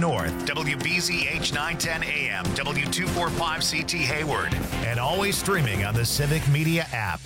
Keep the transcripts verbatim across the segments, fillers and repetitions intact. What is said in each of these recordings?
North, W B Z H nine ten A M, W two forty-five C T Hayward, and always streaming on the Civic Media app.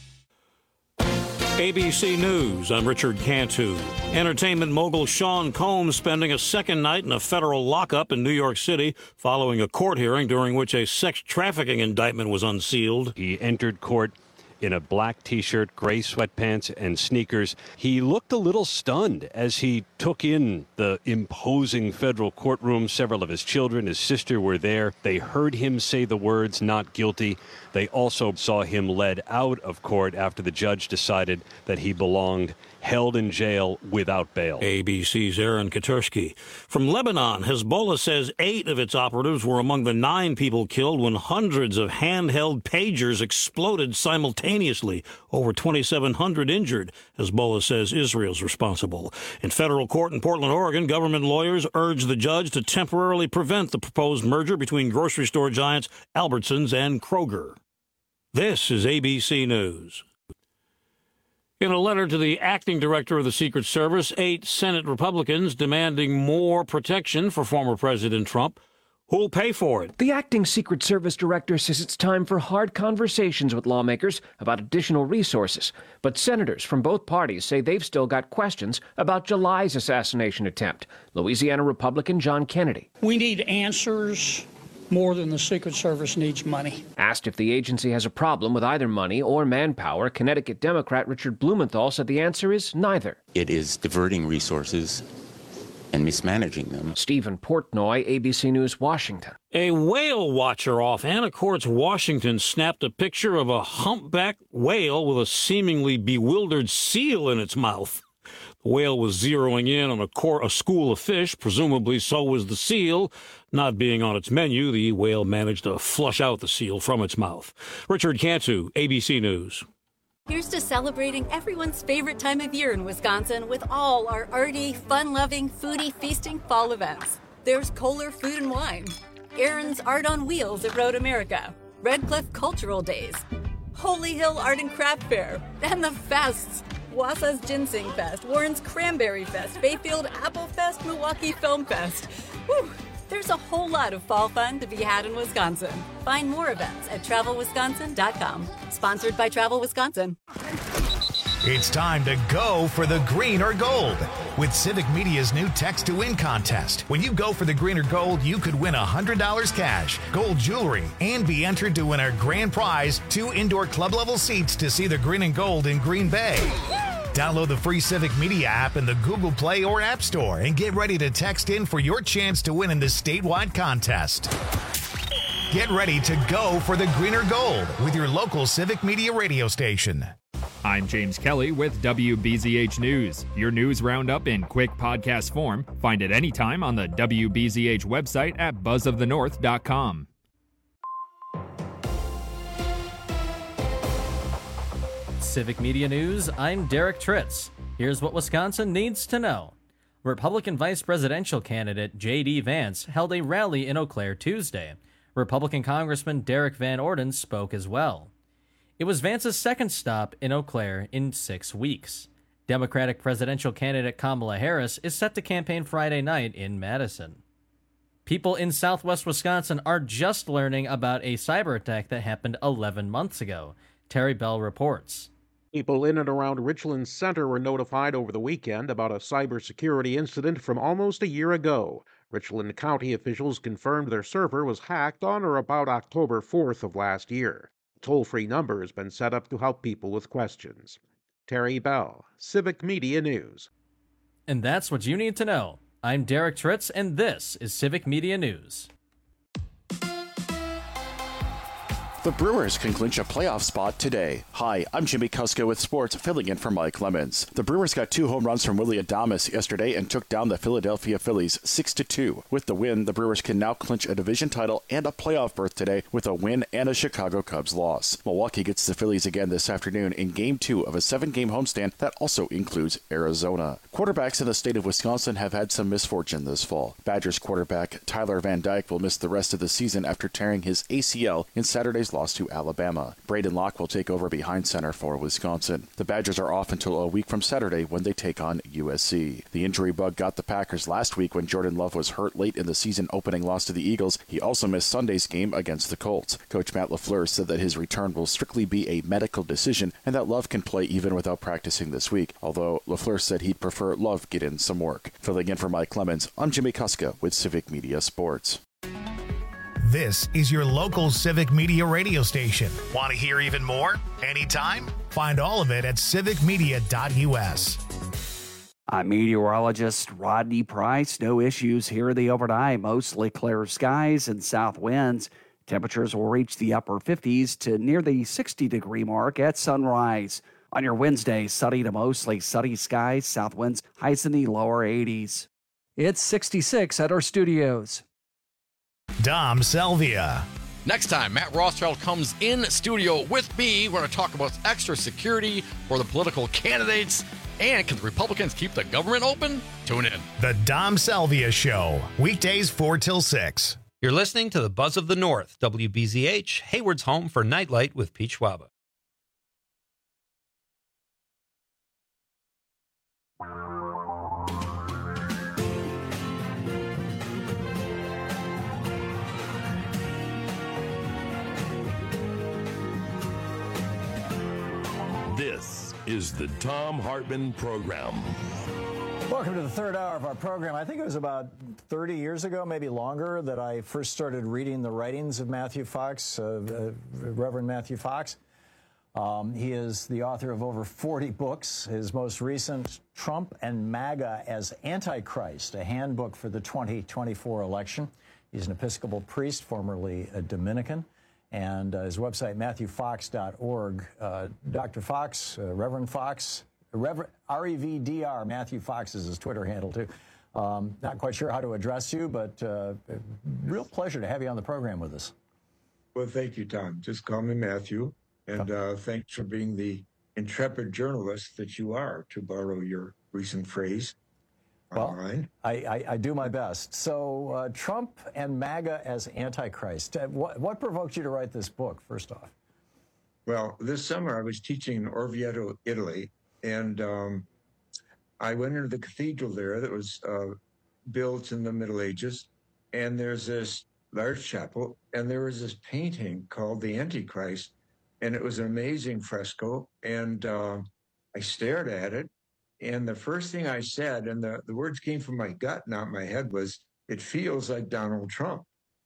A B C News, I'm Richard Cantu. Entertainment mogul Sean Combs spending a second night in a federal lockup in New York City following a court hearing during which a sex trafficking indictment was unsealed. He entered court in a black T-shirt, gray sweatpants, and sneakers. He looked a little stunned as he took in the imposing federal courtroom. Several of his children, his sister, were there. They heard him say the words, "not guilty." They also saw him led out of court after the judge decided that he belonged held in jail without bail. A B C's Aaron Katersky. From Lebanon, Hezbollah says eight of its operatives were among the nine people killed when hundreds of handheld pagers exploded simultaneously. Over twenty-seven hundred injured. Hezbollah says Israel's responsible. In federal court in Portland, Oregon, government lawyers urged the judge to temporarily prevent the proposed merger between grocery store giants Albertsons and Kroger. This is A B C News. In a letter to the acting director of the Secret Service, eight Senate Republicans demanding more protection for former President Trump. Who'll pay for it? The acting Secret Service director says it's time for hard conversations with lawmakers about additional resources. But senators from both parties say they've still got questions about July's assassination attempt. Louisiana Republican John Kennedy. We need answers more than the Secret Service needs money. Asked if the agency has a problem with either money or manpower, Connecticut Democrat Richard Blumenthal said the answer is neither. It is diverting resources and mismanaging them. Stephen Portnoy, A B C News, Washington. A whale watcher off Anacortes, Washington, snapped a picture of a humpback whale with a seemingly bewildered seal in its mouth. The whale was zeroing in on a, cor- a school of fish, presumably so was the seal. Not being on its menu, the whale managed to flush out the seal from its mouth. Richard Cantu, A B C News. Here's to celebrating everyone's favorite time of year in Wisconsin with all our arty, fun-loving, foodie, feasting fall events. There's Kohler Food and Wine, Aaron's Art on Wheels at Road America, Red Cliff Cultural Days, Holy Hill Art and Craft Fair, and the fests. Wausau's Ginseng Fest, Warren's Cranberry Fest, Bayfield Apple Fest, Milwaukee Film Fest. Whew. There's a whole lot of fall fun to be had in Wisconsin. Find more events at travel wisconsin dot com. Sponsored by Travel Wisconsin. It's time to go for the green or gold with Civic Media's new Text to Win contest. When you go for the green or gold, you could win one hundred dollars cash, gold jewelry, and be entered to win our grand prize, two indoor club-level seats to see the green and gold in Green Bay. Download the free Civic Media app in the Google Play or App Store and get ready to text in for your chance to win in this statewide contest. Get ready to go for the green or gold with your local Civic Media radio station. I'm James Kelly with W B Z H News, your news roundup in quick podcast form. Find it anytime on the W B Z H website at buzz of the north dot com. Civic Media News, I'm Derek Tritz. Here's what Wisconsin needs to know. Republican vice presidential candidate J D Vance held a rally in Eau Claire Tuesday. Republican Congressman Derek Van Orden spoke as well. It was Vance's second stop in Eau Claire in six weeks. Democratic presidential candidate Kamala Harris is set to campaign Friday night in Madison. People in southwest Wisconsin are just learning about a cyber attack that happened eleven months ago. Terry Bell reports. People in and around Richland Center were notified over the weekend about a cybersecurity incident from almost a year ago. Richland County officials confirmed their server was hacked on or about October fourth of last year. A toll-free number has been set up to help people with questions. Terry Bell, Civic Media News. And that's what you need to know. I'm Derek Tritz, and this is Civic Media News. The Brewers can clinch a playoff spot today. Hi, I'm Jimmy Kuska with sports, filling in for Mike Lemons. The Brewers got two home runs from Willie Adames yesterday and took down the Philadelphia Phillies six to two. With the win, the Brewers can now clinch a division title and a playoff berth today with a win and a Chicago Cubs loss. Milwaukee gets the Phillies again this afternoon in Game two of a seven-game homestand that also includes Arizona. Quarterbacks in the state of Wisconsin have had some misfortune this fall. Badgers quarterback Tyler Van Dyke will miss the rest of the season after tearing his A C L in Saturday's Badgers lost to Alabama. Braden Locke will take over behind center for Wisconsin. The Badgers are off until a week from Saturday when they take on U S C. The injury bug got the Packers last week when Jordan Love was hurt late in the season opening loss to the Eagles. He also missed Sunday's game against the Colts. Coach Matt LaFleur said that his return will strictly be a medical decision and that Love can play even without practicing this week, although LaFleur said he'd prefer Love get in some work. Filling in for Mike Clemens, I'm Jimmy Kuska with Civic Media Sports. This is your local Civic Media radio station. Want to hear even more? Anytime? Find all of it at civic media dot u s. I'm meteorologist Rodney Price. No issues here in the overnight. Mostly clear skies and south winds. Temperatures will reach the upper fifties to near the sixty degree mark at sunrise. On your Wednesday, sunny to mostly sunny skies, south winds, highs in the lower eighties. It's sixty-six at our studios. Dom Selvia. Next time, Matt Rothschild comes in studio with me. We're going to talk about extra security for the political candidates. And can the Republicans keep the government open? Tune in. The Dom Selvia Show. Weekdays four till six. You're listening to the Buzz of the North, W B Z H, Hayward's home for Nightlight with Pete Schwaba. This is the Thom Hartmann Program. Welcome to the third hour of our program. I think it was about thirty years ago, maybe longer, that I first started reading the writings of Matthew Fox, uh, uh, Reverend Matthew Fox. Um, he is the author of over forty books. His most recent, Trump and MAGA as Antichrist, a handbook for the twenty twenty-four election. He's an Episcopal priest, formerly a Dominican. And uh, his website, matthew fox dot org. Uh, Doctor Fox, uh, Reverend Fox, Reverend R E V D R, Matthew Fox is his Twitter handle, too. Um, not quite sure how to address you, but uh, real pleasure to have you on the program with us. Well, thank you, Tom. Just call me Matthew. And uh, thanks for being the intrepid journalist that you are, to borrow your recent phrase. Well, I, I, I do my best. So uh, Trump and MAGA as Antichrist. Uh, what, what provoked you to write this book, first off? Well, this summer I was teaching in Orvieto, Italy, and um, I went into the cathedral there that was uh, built in the Middle Ages, and there's this large chapel, and there was this painting called The Antichrist, and it was an amazing fresco, and uh, I stared at it. And the first thing I said, and the, the words came from my gut, not my head, was, it feels like Donald Trump.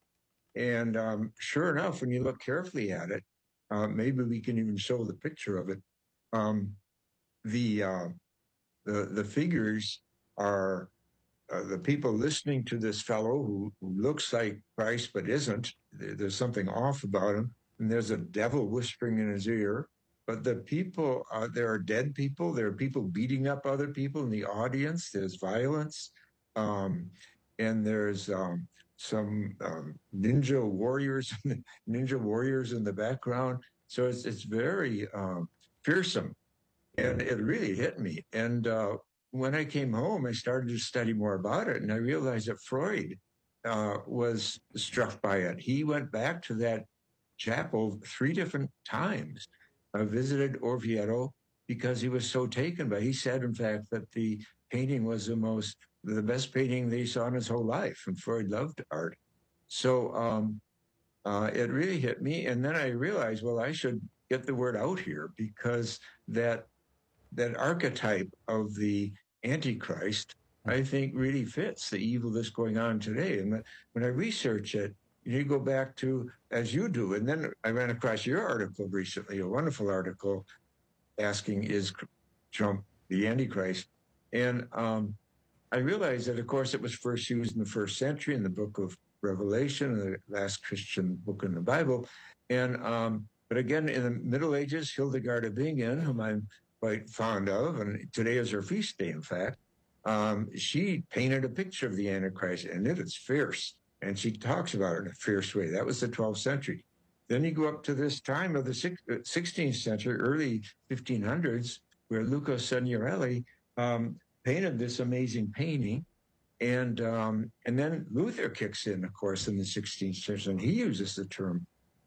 And um, sure enough, when you look carefully at it, uh, maybe we can even show the picture of it. Um, the, uh, the the figures are uh, the people listening to this fellow who, who looks like Christ but isn't. There's something off about him. And there's a devil whispering in his ear. But the people, uh, there are dead people. There are people beating up other people in the audience. There's violence. Um, and there's um, some um, ninja warriors, ninja warriors in the background. So it's, it's very um, fearsome. And it really hit me. And uh, when I came home, I started to study more about it. And I realized that Freud uh, was struck by it. He went back to that chapel three different times. I visited Orvieto because he was so taken by it. He said, in fact, that the painting was the most, the best painting that he saw in his whole life. And Freud loved art. So um, uh, it really hit me. And then I realized, well, I should get the word out here, because that that archetype of the Antichrist, I think, really fits the evil that's going on today. And when I research it, you go back to, as you do, and then I ran across your article recently, a wonderful article asking, is Trump the Antichrist? And um, I realized that, of course, it was first used in the first century in the book of Revelation, the last Christian book in the Bible. And um, but again, in the Middle Ages, Hildegard of Bingen, whom I'm quite fond of, and today is her feast day, in fact, um, she painted a picture of the Antichrist, and it is fierce. And she talks about it in a fierce way. That was the twelfth century. Then you go up to this time of the sixteenth century, early fifteen hundreds, where Luca Signorelli um, painted this amazing painting. And um, and then Luther kicks in, of course, in the sixteenth century, and he uses the term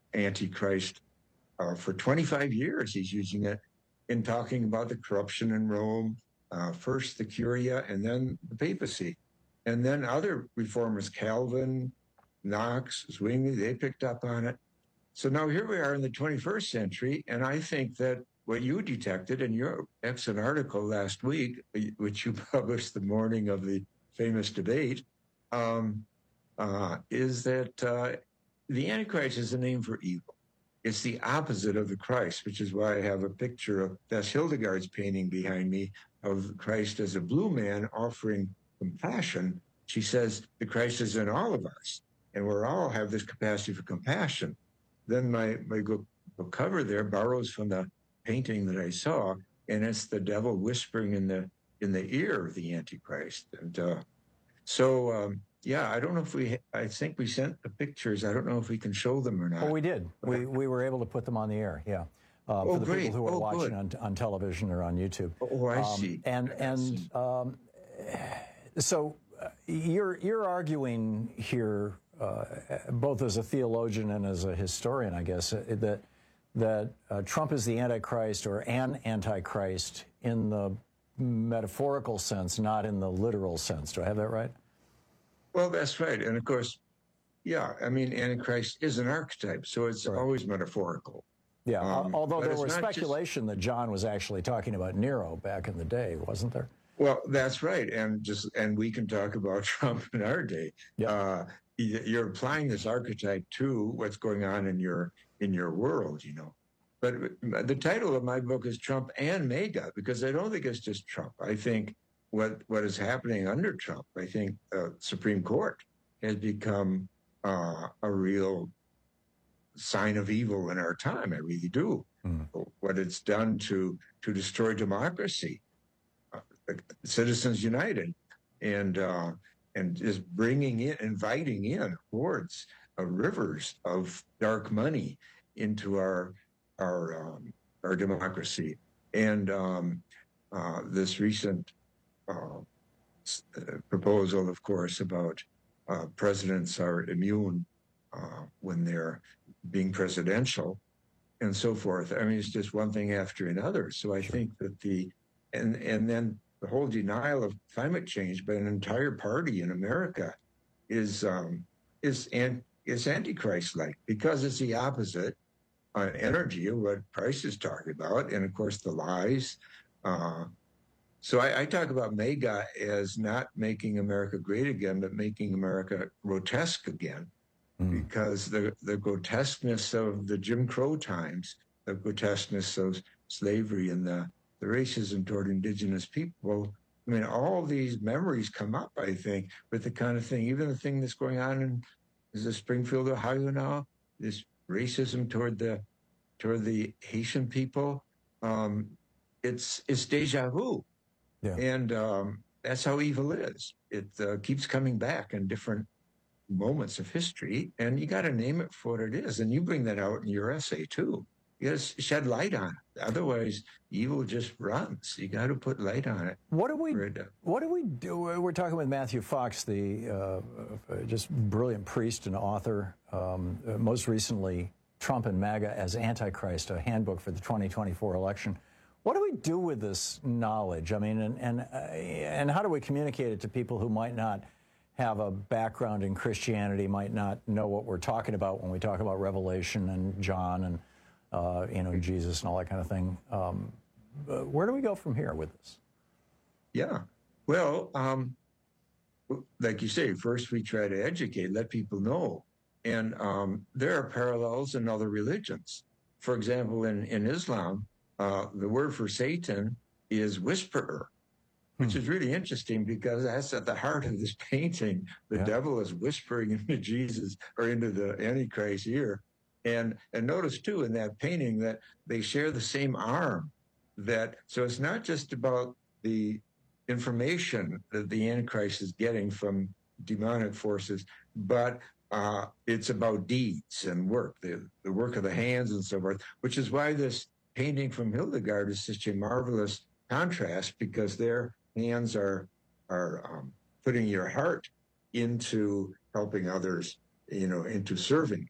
Antichrist uh, for twenty-five years. He's using it in talking about the corruption in Rome, uh, first the Curia and then the papacy. And then other reformers, Calvin, Knox, Zwingli, they picked up on it. So now here we are in the twenty-first century, and I think that what you detected in your excellent article last week, which you published the morning of the famous debate, um, uh, is that uh, the Antichrist is a name for evil. It's the opposite of the Christ, which is why I have a picture of Bess Hildegard's painting behind me of Christ as a blue man offering compassion. She says the Christ is in all of us, and we all have this capacity for compassion. Then my, my book cover there borrows from the painting that I saw, and it's the devil whispering in the in the ear of the Antichrist. And uh, so, um, yeah, I don't know if we, I think we sent the pictures. I don't know if we can show them or not. Oh, we did. We, we were able to put them on the air, yeah. Uh, oh, for the great. people who are oh, watching on, on television or on YouTube. Oh, I um, see. And, and um, so uh, you're, you're arguing here, uh, both as a theologian and as a historian, I guess, uh, that that uh, Trump is the Antichrist or an Antichrist in the metaphorical sense, not in the literal sense. Do I have that right? Well, that's right. And of course, yeah, I mean, Antichrist is an archetype, so it's right. always metaphorical. Yeah, um, although there was speculation just... that John was actually talking about Nero back in the day, wasn't there? Well, that's right. And just and we can talk about Trump in our day. Yeah. Uh, you're applying this archetype to what's going on in your in your world, you know. But the title of my book is Trump and MAGA, because I don't think it's just Trump. I think what what is happening under Trump, I think the Supreme Court has become uh, a real sign of evil in our time. I really do. Mm. What it's done to to destroy democracy, uh, Citizens United, and uh, and is bringing in, inviting in hordes of rivers of dark money into our our um, our democracy. And um, uh, this recent uh, proposal, of course, about uh, presidents are immune uh, when they're being presidential and so forth. I mean, it's just one thing after another. So I think that the, and, and then the whole denial of climate change by an entire party in America is, um, is, an, is Antichrist-like, because it's the opposite uh, energy of what Price is talking about. And of course, the lies. Uh, so I, I talk about MAGA as not making America great again, but making America grotesque again. Because the, the grotesqueness of the Jim Crow times, the grotesqueness of slavery and the, the racism toward indigenous people, I mean, all these memories come up, I think, with the kind of thing, even the thing that's going on in is it Springfield, Ohio now, this racism toward the toward the Haitian people, um, it's it's deja vu. Yeah. And um, that's how evil is. It uh, keeps coming back in different moments of history, and you got to name it for what it is. And you bring that out in your essay too. You got to shed light on it. Otherwise, evil just runs. You got to put light on it. What do we? What do we do? We're talking with Matthew Fox, the uh, just brilliant priest and author. Um, most recently, Trump and MAGA as Antichrist, a handbook for the twenty twenty-four election. What do we do with this knowledge? I mean, and and uh, and how do we communicate it to people who might not have a background in Christianity, might not know what we're talking about when we talk about Revelation and John and, uh, you know, Jesus and all that kind of thing. Um, where do we go from here with this? Yeah. Well, um, like you say, first we try to educate, let people know. And um, there are parallels in other religions. For example, in, in Islam, uh, the word for Satan is whisperer, which is really interesting because that's at the heart of this painting. The yeah. devil is whispering into Jesus or into the Antichrist's ear. And and notice too in that painting that they share the same arm. That so it's not just about the information that the Antichrist is getting from demonic forces, but uh, it's about deeds and work, the, the work of the hands and so forth, which is why this painting from Hildegard is such a marvelous contrast, because they're hands are are um, putting your heart into helping others, you know, into serving.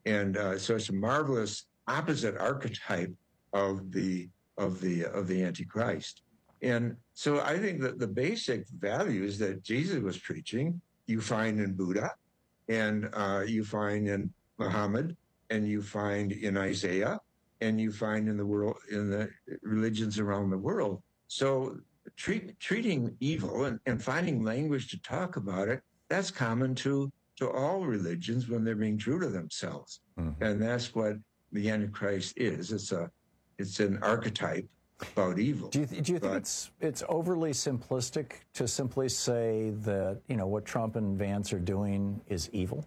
And uh, so it's a marvelous opposite archetype of the of the of the Antichrist. And so I think that the basic values that Jesus was preaching, you find in Buddha, and uh, you find in Muhammad, and you find in Isaiah, and you find in the world, in the religions around the world. So treat, treating evil and, and finding language to talk about it, that's common to, to all religions when they're being true to themselves. Mm-hmm. And that's what the Antichrist is. It's a, it's an archetype about evil. Do you, th- do you think but, it's it's overly simplistic to simply say that, you know, what Trump and Vance are doing is evil?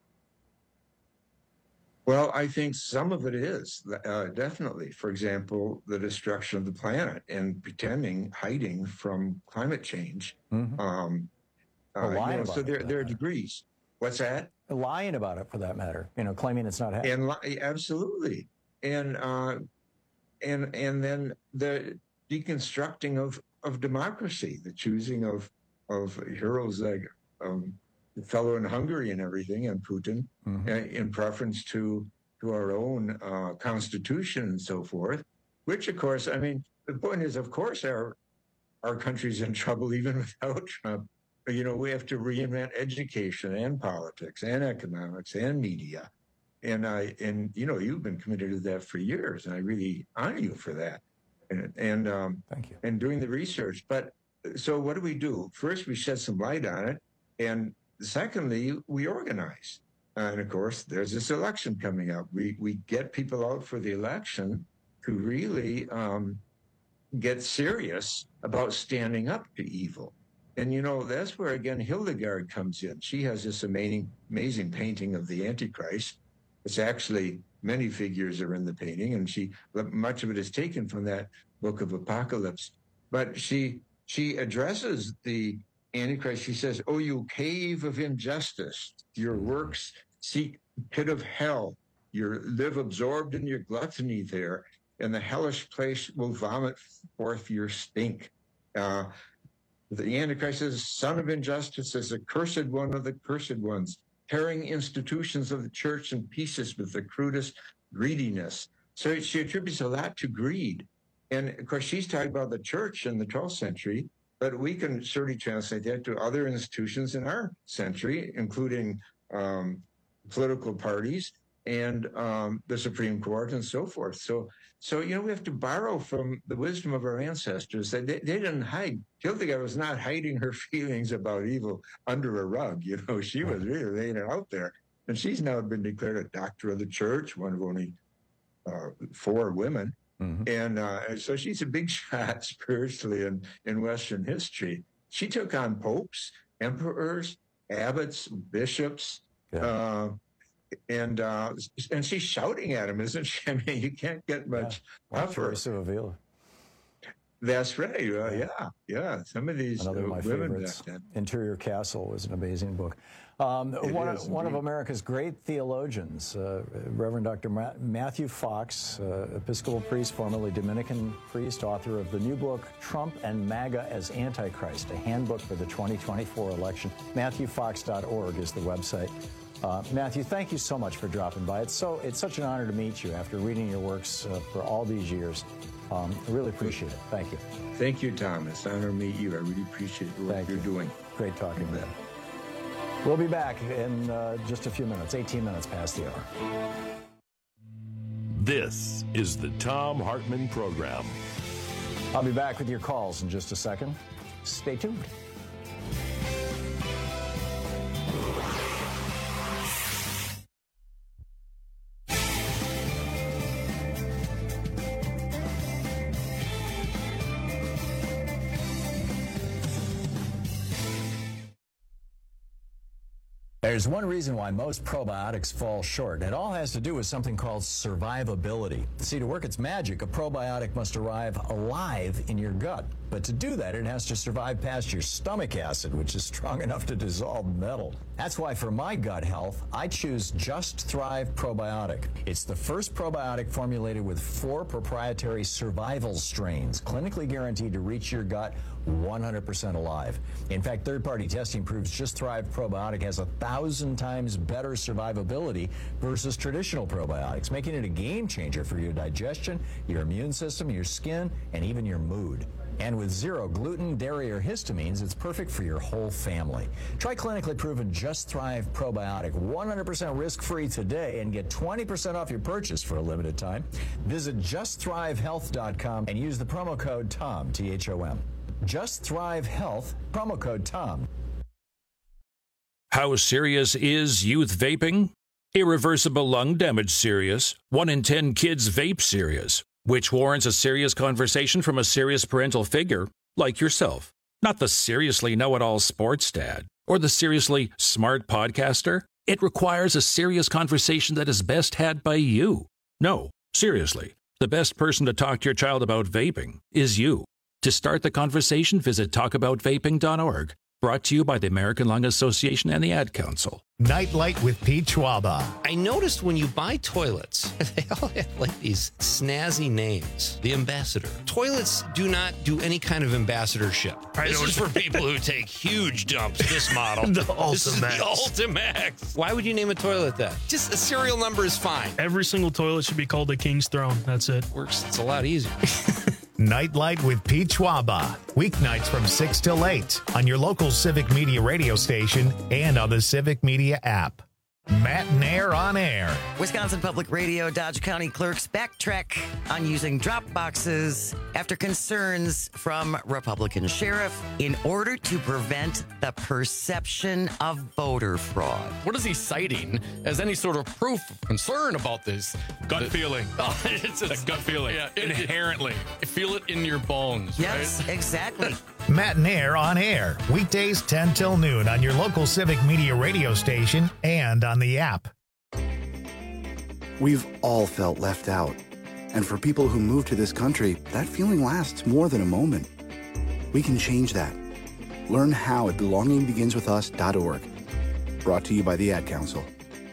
Well, I think some of it is, uh, definitely. For example, the destruction of the planet and pretending, hiding from climate change. Mm-hmm. Um, uh, lying you know, about so it, there, there are degrees. What's that? Lying about it, for that matter. You know, claiming it's not happening. And li- absolutely. And uh, and and then the deconstructing of, of democracy, the choosing of of heroes like um, the fellow in Hungary and everything, and Putin, mm-hmm. uh, in preference to to our own uh, constitution and so forth. Which, of course, I mean, the point is, of course, our our country's in trouble even without Trump. But, you know, we have to reinvent education and politics and economics and media. And I, and you know, you've been committed to that for years, and I really honor you for that. And, and um, thank you. And doing the research. But so, what do we do? First, we shed some light on it, and secondly, we organize. And of course, there's this election coming up. We we get people out for the election who really um, get serious about standing up to evil. And, you know, that's where, again, Hildegard comes in. She has this amazing, amazing painting of the Antichrist. It's actually, many figures are in the painting, and she, much of it is taken from that book of Apocalypse. But she, she addresses the Antichrist. She says, "Oh, you cave of injustice, your works seek pit of hell. You live absorbed in your gluttony there, and the hellish place will vomit forth your stink." Uh, The Antichrist is son of injustice, is a cursed one of the cursed ones, tearing institutions of the church in pieces with the crudest greediness. So she attributes a lot to greed. And of course, she's talking about the church in the twelfth century, but we can certainly translate that to other institutions in our century, including um, political parties and um, the Supreme Court and so forth. So, so you know, we have to borrow from the wisdom of our ancestors. That they, they didn't hide. Hildegard was not hiding her feelings about evil under a rug. You know, she was really laying it out there. And she's now been declared a doctor of the church, one of only uh, four women. Mm-hmm. And uh, so she's a big shot spiritually in, in Western history. She took on popes, emperors, abbots, bishops, yeah. uh, And uh, and she's shouting at him, isn't she? I mean, you can't get much yeah. tougher. Avila. That's right. Uh, yeah. yeah, yeah. Some of these Another of my women favorites. back then. Interior Castle was an amazing book. Um, one, is, of, one of America's great theologians, uh, Reverend Doctor Ma- Matthew Fox, uh, Episcopal priest, formerly Dominican priest, author of the new book, Trump and MAGA as Antichrist, a handbook for the twenty twenty-four election. Matthew Fox dot org is the website. Uh, Matthew, thank you so much for dropping by. It's so it's such an honor to meet you after reading your works uh, for all these years. Um, I really appreciate it. Thank you. Thank you, Thomas. Honor to meet you. I really appreciate the work Thank you're you. doing. Great talking to you. We'll be back in uh, just a few minutes, eighteen minutes past the hour. This is the Thom Hartmann Program. I'll be back with your calls in just a second. Stay tuned. There's one reason why most probiotics fall short. It all has to do with something called survivability. See, to work its magic, a probiotic must arrive alive in your gut. But to do that, it has to survive past your stomach acid, which is strong enough to dissolve metal. That's why for my gut health, I choose Just Thrive Probiotic. It's the first probiotic formulated with four proprietary survival strains, clinically guaranteed to reach your gut one hundred percent alive. In fact, third-party testing proves Just Thrive Probiotic has a thousand times better survivability versus traditional probiotics, making it a game changer for your digestion, your immune system, your skin, and even your mood. And with zero gluten, dairy, or histamines, it's perfect for your whole family. Try clinically proven Just Thrive Probiotic, one hundred percent risk-free today, and get twenty percent off your purchase for a limited time. Visit just thrive health dot com and use the promo code TOM, T H O M. Just Thrive Health, promo code TOM. How serious is youth vaping? Irreversible lung damage serious. One in ten kids vape serious, which warrants a serious conversation from a serious parental figure like yourself. Not the seriously know-it-all sports dad or the seriously smart podcaster. It requires a serious conversation that is best had by you. No, seriously, the best person to talk to your child about vaping is you. To start the conversation, visit talk about vaping dot org. Brought to you by the American Lung Association and the Ad Council. Nightlight with Pete Schwaba. I noticed when you buy toilets, they all have like these snazzy names. The Ambassador. Toilets do not do any kind of ambassadorship. I this is for people who take huge dumps. This model. The This is the Ultimax. Ultimax. Why would you name a toilet that? Just a serial number is fine. Every single toilet should be called a King's Throne. That's it. Works. It's a lot easier. Nightlight with Pete Schwaba. Weeknights from six till eight on your local Civic Media radio station and on the Civic Media app. Matt Nair on air. Wisconsin Public Radio Dodge County clerks backtrack on using drop boxes after concerns from Republican sheriff in order to prevent the perception of voter fraud. What is he citing as any sort of proof of concern about this? Gut feeling. Oh, it's a gut feeling. Yeah, it, Inherently. It, feel it in your bones. Yes, right? exactly. Matt Nair on air. Weekdays ten till noon on your local Civic Media radio station and on the app. We've all felt left out. And for people who move to this country, that feeling lasts more than a moment. We can change that. Learn how at belonging begins with us dot org. Brought to you by the Ad Council.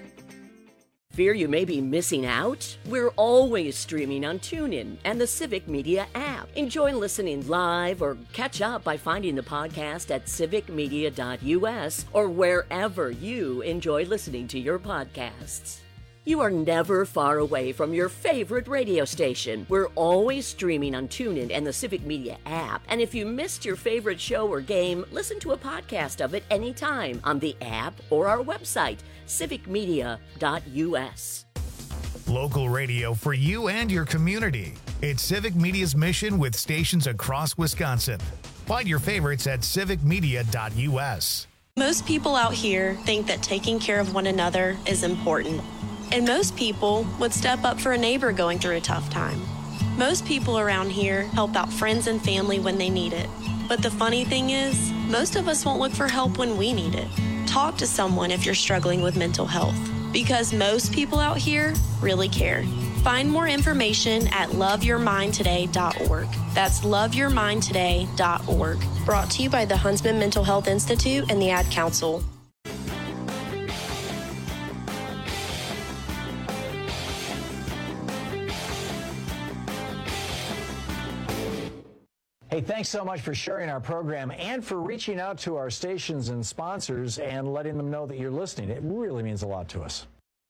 Fear you may be missing out? We're always streaming on TuneIn and the Civic Media app. Enjoy listening live or catch up by finding the podcast at civic media dot U S or wherever you enjoy listening to your podcasts. You are never far away from your favorite radio station. We're always streaming on TuneIn and the Civic Media app. And if you missed your favorite show or game, listen to a podcast of it anytime on the app or our website, civic media dot U S. Local radio for you and your community. It's Civic Media's mission with stations across Wisconsin. Find your favorites at civic media dot U S. Most people out here think that taking care of one another is important. And most people would step up for a neighbor going through a tough time. Most people around here help out friends and family when they need it. But the funny thing is, most of us won't look for help when we need it. Talk to someone if you're struggling with mental health, because most people out here really care. Find more information at love your mind today dot org. That's love your mind today dot org. Brought to you by the Huntsman Mental Health Institute and the Ad Council. Hey, thanks so much for sharing our program and for reaching out to our stations and sponsors and letting them know that you're listening. It really means a lot to us.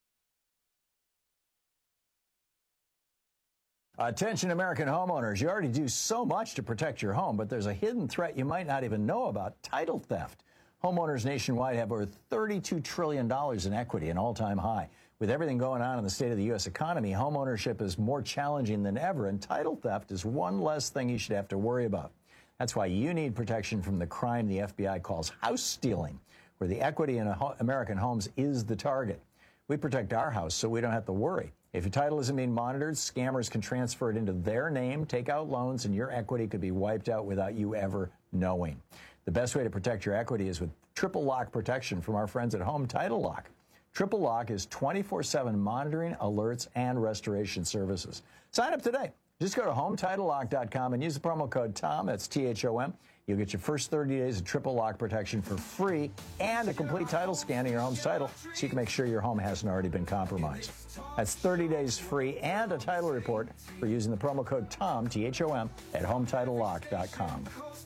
Attention, American homeowners. You already do so much to protect your home, but there's a hidden threat you might not even know about: title theft. Homeowners nationwide have over thirty-two trillion dollars in equity, an all-time high. With everything going on in the state of the U S economy, homeownership is more challenging than ever, and title theft is one less thing you should have to worry about. That's why you need protection from the crime the F B I calls house stealing, where the equity in ho- American homes is the target. We protect our house so we don't have to worry. If your title isn't being monitored, scammers can transfer it into their name, take out loans, and your equity could be wiped out without you ever knowing. The best way to protect your equity is with triple lock protection from our friends at Home Title Lock. Triple Lock is twenty-four seven monitoring, alerts, and restoration services. Sign up today. Just go to home title lock dot com and use the promo code TOM, that's T H O M. You'll get your first thirty days of triple lock protection for free and a complete title scan of your home's title so you can make sure your home hasn't already been compromised. That's thirty days free and a title report for using the promo code TOM, T H O M, at home title lock dot com.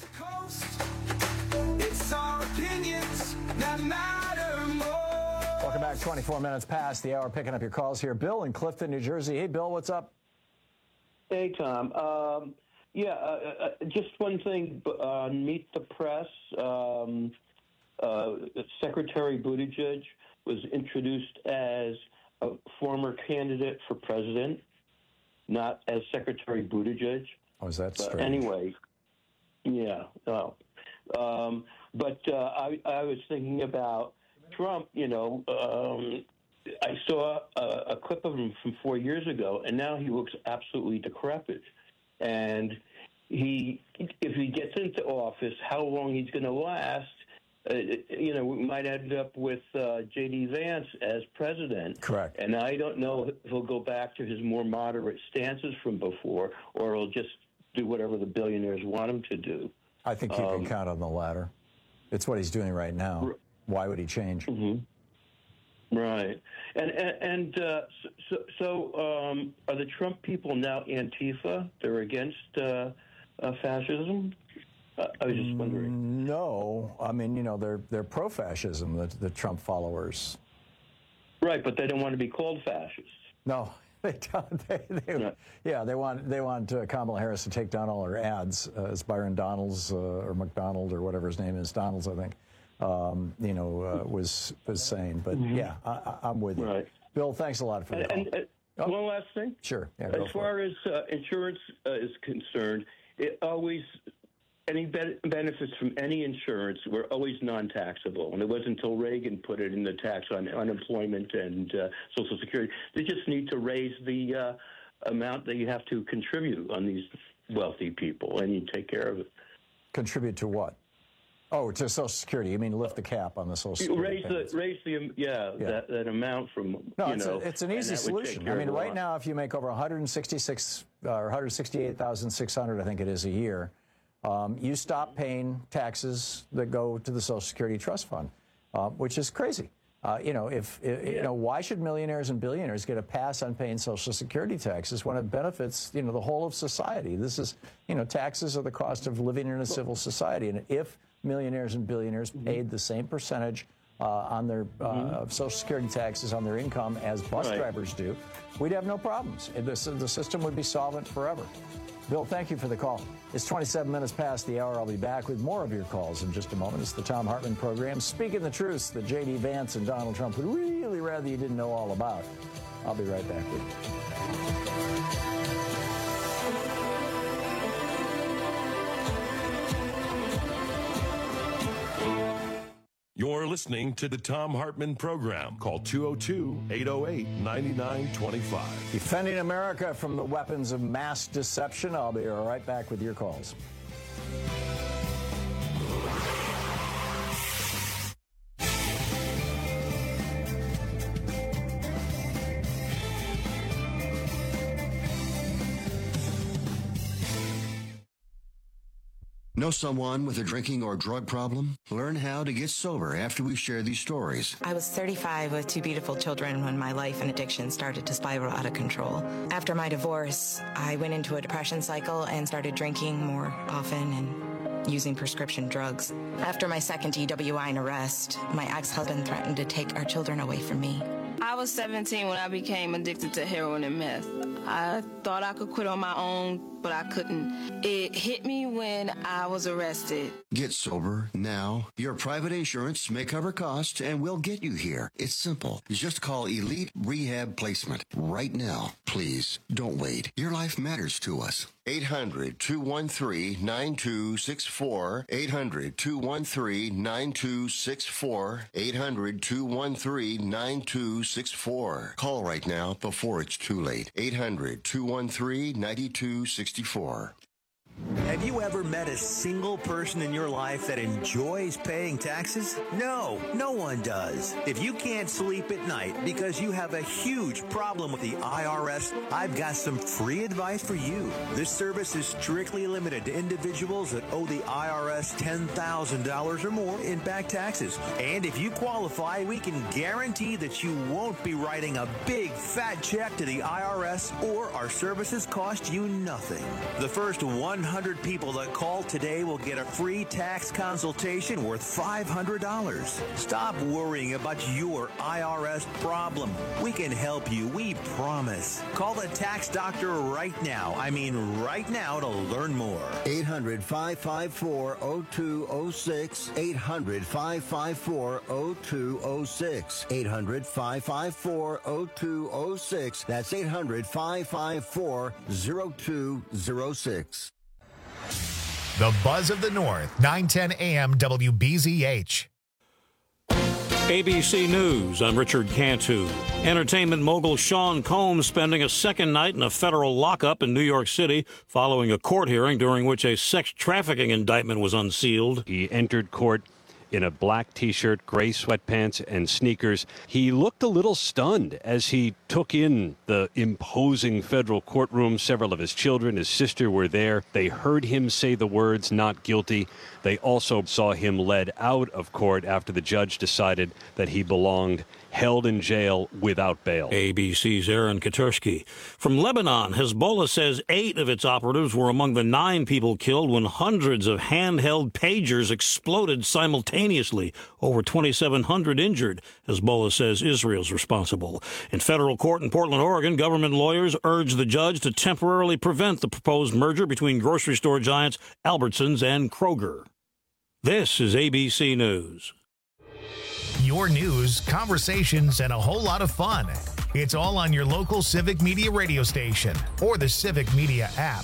It's our opinions that matter more. Welcome back. twenty-four minutes past the hour, picking up your calls here. Bill in Clifton, New Jersey. Hey, Bill, what's up? Hey, Tom. Um, yeah, uh, uh, just one thing on uh, Meet the Press. Um, uh, Secretary Buttigieg was introduced as a former candidate for president, not as Secretary Buttigieg. Oh, is that but strange? Anyway, yeah. Oh. Um, but uh, I, I was thinking about Trump, you know, um, I saw a, a clip of him from four years ago, and now he looks absolutely decrepit. And he, if he gets into office, how long he's going to last, uh, you know, we might end up with uh, J D Vance as president. Correct. And I don't know if he'll go back to his more moderate stances from before, or he'll just do whatever the billionaires want him to do. I think you um, can count on the latter. It's what he's doing right now. Why would he change? Mm-hmm. Right. And and, and uh, so, so um, are the Trump people now Antifa? They're against uh, uh, fascism? Uh, I was just wondering. No. I mean, you know, they're they're pro-fascism, the, the Trump followers. Right, but they don't want to be called fascists. No. They don't. They, they, no. Yeah, they want they want uh, Kamala Harris to take down all her ads, uh, as Byron Donalds uh, or McDonald or whatever his name is, Donalds, I think, um, you know, uh, was was saying. But mm-hmm. yeah, I, I'm with you. Right. Bill, thanks a lot for the and, call. And, and oh. One last thing. Sure. Yeah, as far as uh, insurance uh, is concerned, it always any be- benefits from any insurance were always non-taxable, and it wasn't until Reagan put it in the tax on unemployment and uh, Social Security. They just need to raise the uh, amount that you have to contribute on these wealthy people, and you take care of it. Contribute to what? Oh, to Social Security. You mean lift the cap on the Social Security? Raise payments. the raise the yeah, Yeah. That, that amount from No, you it's, know, a, it's an easy and that would take solution. care I mean, of a right lot. now, if you make over one hundred sixty-six uh, or one hundred sixty-eight thousand six hundred, I think it is a year, um, you stop paying taxes that go to the Social Security Trust Fund, uh, which is crazy. Uh, you know, if if- you know, why should millionaires and billionaires get a pass on paying Social Security taxes when it benefits, you know, the whole of society? This is, you know, taxes are the cost of living in a civil society, and if millionaires and billionaires paid the same percentage uh, on their uh, of Social Security taxes on their income as bus Right. drivers do, we'd have no problems. This, the system would be solvent forever. Bill, thank you for the call. It's twenty-seven minutes past the hour. I'll be back with more of your calls in just a moment. It's the Tom Hartman program, speaking the truth that J D Vance and Donald Trump would really rather you didn't know all about. I'll be right back with you. You're listening to the Tom Hartman program. Call two oh two, eight oh eight, nine nine two five. Defending America from the weapons of mass deception. I'll be right back with your calls. Know someone with a drinking or drug problem? Learn how to get sober after we share these stories. I was thirty-five with two beautiful children when my life and addiction started to spiral out of control. After my divorce, I went into a depression cycle and started drinking more often and using prescription drugs. After my second D W I and arrest, my ex-husband threatened to take our children away from me. I was seventeen when I became addicted to heroin and meth. I thought I could quit on my own, but I couldn't. It hit me when I was arrested. Get sober now. Your private insurance may cover costs and we'll get you here. It's simple. Just call Elite Rehab Placement right now. Please don't wait. Your life matters to us. eight hundred, two one three, nine two six four. eight hundred, two one three, nine two six four. eight hundred, two one three, nine two six four. Call right now before it's too late. eight hundred, two one three, nine two six four. Have you ever met a single person in your life that enjoys paying taxes? No, no one does. If you can't sleep at night because you have a huge problem with the I R S, I've got some free advice for you. This service is strictly limited to individuals that owe the I R S ten thousand dollars or more in back taxes. And if you qualify, we can guarantee that you won't be writing a big fat check to the I R S, or our services cost you nothing. The first one hundred people that call today will get a free tax consultation worth five hundred dollars. Stop worrying about your I R S problem. We can help you, we promise. Call the tax doctor right now. I mean right now to learn more. eight hundred, five five four, oh two oh six. eight hundred, five five four, oh two oh six. eight hundred, five five four, oh two oh six. That's eight hundred, five five four, oh two oh six. The Buzz of the North, nine ten A M W B Z H. A B C News, I'm Richard Cantu. Entertainment mogul Sean Combs spending a second night in a federal lockup in New York City following a court hearing during which a sex trafficking indictment was unsealed. He entered court in a black T-shirt, gray sweatpants, and sneakers. He looked a little stunned as he took in the imposing federal courtroom. Several of his children, his sister, were there. They heard him say the words, "not guilty." They also saw him led out of court after the judge decided that he belonged held in jail without bail. A B C's Aaron Katersky. From Lebanon, Hezbollah says eight of its operatives were among the nine people killed when hundreds of handheld pagers exploded simultaneously. Over twenty-seven hundred injured. Hezbollah says Israel's responsible. In federal court in Portland, Oregon, government lawyers urged the judge to temporarily prevent the proposed merger between grocery store giants Albertsons and Kroger. This is A B C News. Your news, conversations, and a whole lot of fun. It's all on your local Civic Media radio station or the Civic Media app.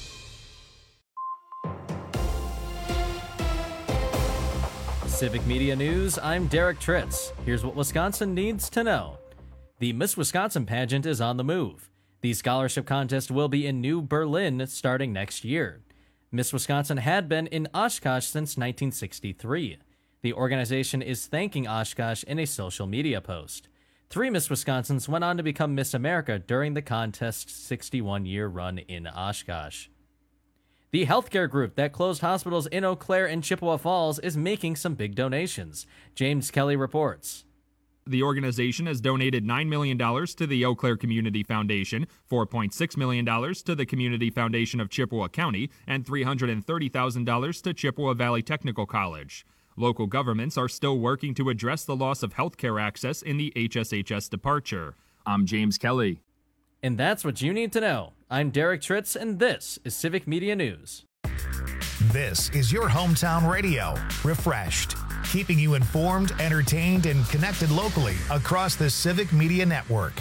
Civic Media News, I'm Derek Tritz. Here's what Wisconsin needs to know. The Miss Wisconsin pageant is on the move. The scholarship contest will be in New Berlin starting next year. Miss Wisconsin had been in Oshkosh since nineteen sixty-three. The organization is thanking Oshkosh in a social media post. Three Miss Wisconsins went on to become Miss America during the contest's sixty-one-year run in Oshkosh. The healthcare group that closed hospitals in Eau Claire and Chippewa Falls is making some big donations. James Kelly reports. The organization has donated nine million dollars to the Eau Claire Community Foundation, four point six million dollars to the Community Foundation of Chippewa County, and three hundred thirty thousand dollars to Chippewa Valley Technical College. Local governments are still working to address the loss of health care access in the H S H S departure. I'm James Kelly. And that's what you need to know. I'm Derek Tritz, and this is Civic Media News. This is your hometown radio, refreshed, keeping you informed, entertained, and connected locally across the Civic Media Network.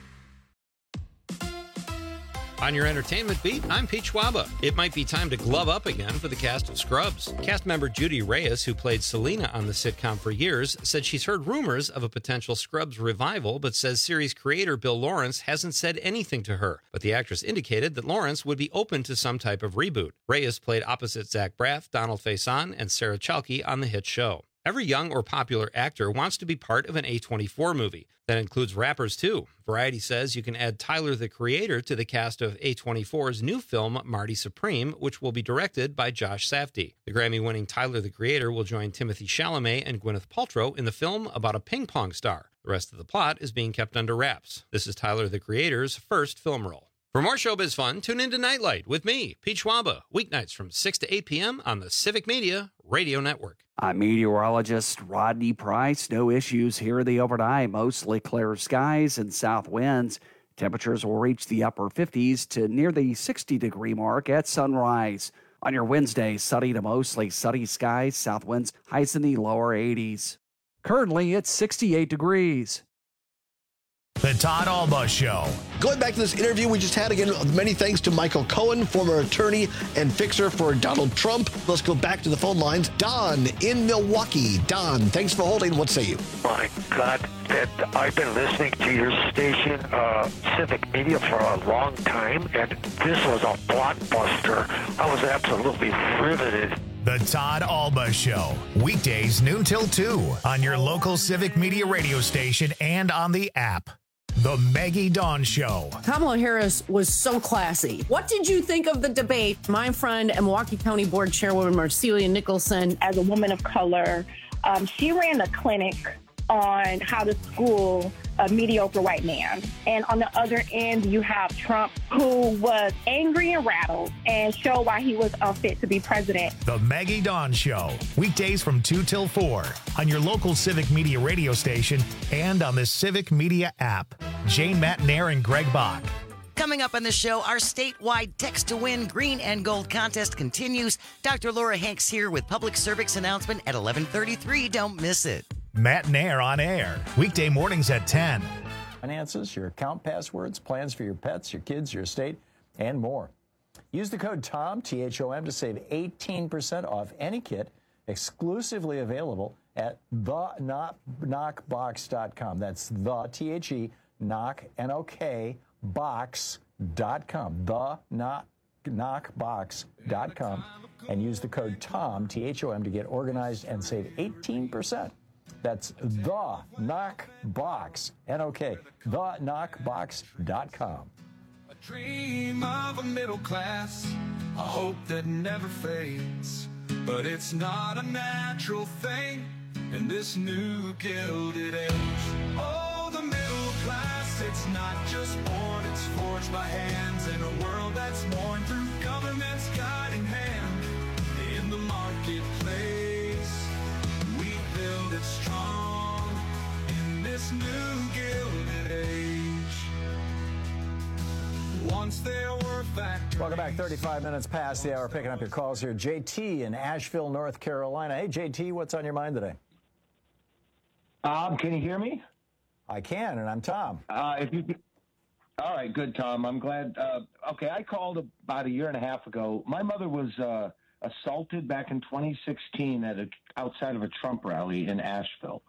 On your entertainment beat, I'm Pete Schwaba. It might be time to glove up again for the cast of Scrubs. Cast member Judy Reyes, who played Selena on the sitcom for years, said she's heard rumors of a potential Scrubs revival, but says series creator Bill Lawrence hasn't said anything to her. But the actress indicated that Lawrence would be open to some type of reboot. Reyes played opposite Zach Braff, Donald Faison, and Sarah Chalke on the hit show. Every young or popular actor wants to be part of an A twenty-four movie. That includes rappers, too. Variety says you can add Tyler, the Creator, to the cast of A twenty-four's new film, Marty Supreme, which will be directed by Josh Safdie. The Grammy-winning Tyler, the Creator, will join Timothée Chalamet and Gwyneth Paltrow in the film about a ping pong star. The rest of the plot is being kept under wraps. This is Tyler, the Creator's first film role. For more showbiz fun, tune into Nightlight with me, Pete Schwaba, weeknights from six to eight p.m. on the Civic Media Radio Network. I'm meteorologist Rodney Price. No issues here the overnight. Mostly clear skies and south winds. Temperatures will reach the upper fifties to near the sixty-degree mark at sunrise. On your Wednesday, sunny to mostly sunny skies, south winds, highs in the lower eighties. Currently, it's sixty-eight degrees. The The Todd Alba Show. Going back to this interview we just had, again, many thanks to Michael Cohen, former attorney and fixer for Donald Trump. Let's go back to the phone lines. Don in Milwaukee. Don, thanks for holding. What say you? My God, that I've been listening to your station, uh, Civic Media, for a long time, and this was a blockbuster. I was absolutely riveted. The Todd Alba Show. Weekdays noon till two on your local Civic Media radio station and on the app. The Maggie Dawn Show. Kamala Harris was so classy. What did you think of the debate? My friend and Milwaukee County Board Chairwoman Marcelia Nicholson. As a woman of color, um, she ran a clinic on how to school a mediocre white man. And on the other end, you have Trump, who was angry and rattled and showed why he was unfit to be president. The Maggie Dawn Show. Weekdays from two till four on your local Civic Media radio station and on the Civic Media app. Jane Matnair and Greg Bach. Coming up on the show, our statewide Text to Win Green and Gold contest continues. Doctor Laura Hanks here with public service announcement at eleven thirty-three. Don't miss it. Matt Nair on air, weekday mornings at ten. Finances, your account passwords, plans for your pets, your kids, your estate, and more. Use the code TOM, T H O M, to save eighteen percent off any kit, exclusively available at the knock box dot com. That's the, T H E, knock, N O K, box dot com. the knock box dot com. And use the code TOM, T H O M, to get organized and save eighteen percent. That's the knock box, N O K, the knock box dot com. A dream of a middle class, a hope that never fades. But it's not a natural thing in this new gilded age. Oh, the middle class, it's not just born, it's forged by hands in a world that's worn through government's guiding hand. In the marketplace, we build it strong in this new gilded age. Once there were factories. Welcome back. thirty-five minutes past the hour. Picking up your calls here. J T in Asheville, North Carolina. Hey, J T, what's on your mind today? Um, can you hear me? I can, and I'm Tom. Uh, if you, all right, good, Tom. I'm glad. Uh, okay, I called about a year and a half ago. My mother was uh, assaulted back in twenty sixteen at a, outside of a Trump rally in Asheville,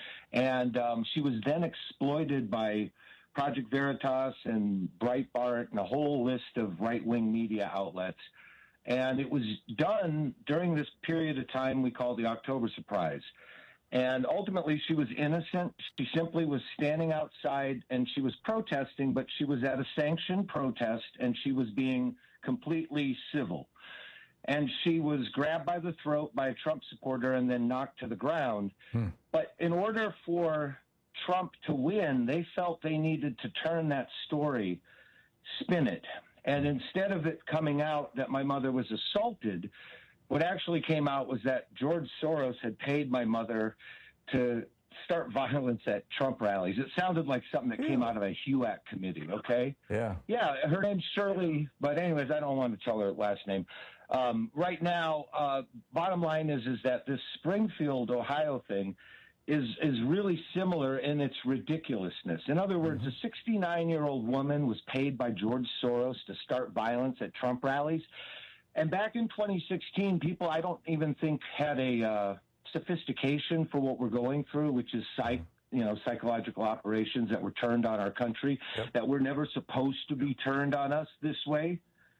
and um, she was then exploited by Project Veritas and Breitbart and a whole list of right-wing media outlets. And it was done during this period of time we call the October surprise. And ultimately, she was innocent. She simply was standing outside and she was protesting, but she was at a sanctioned protest and she was being completely civil. And she was grabbed by the throat by a Trump supporter and then knocked to the ground. Hmm. But in order for Trump to win, they felt they needed to turn that story, spin it. And instead of it coming out that my mother was assaulted, what actually came out was that George Soros had paid my mother to start violence at Trump rallies. It sounded like something that came out of a H U A C committee, okay? Yeah. Yeah, her name's Shirley, but anyways, I don't want to tell her last name. Um, right now, uh, bottom line is, is that this Springfield, Ohio thing is is really similar in its ridiculousness. In other words, mm-hmm. a sixty-nine-year-old woman was paid by George Soros to start violence at Trump rallies. And back in twenty sixteen, people I don't even think had a uh, sophistication for what we're going through, which is psych, you know, psychological operations that were turned on our country, yep. that were never supposed to be turned on us this way.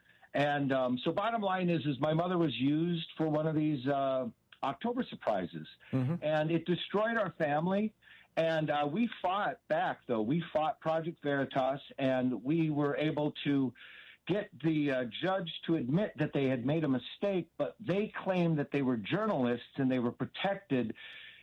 And um, so bottom line is, is my mother was used for one of these uh, October surprises, mm-hmm. and it destroyed our family. And uh, we fought back, though. We fought Project Veritas, and we were able to get the uh, judge to admit that they had made a mistake, but they claimed that they were journalists and they were protected.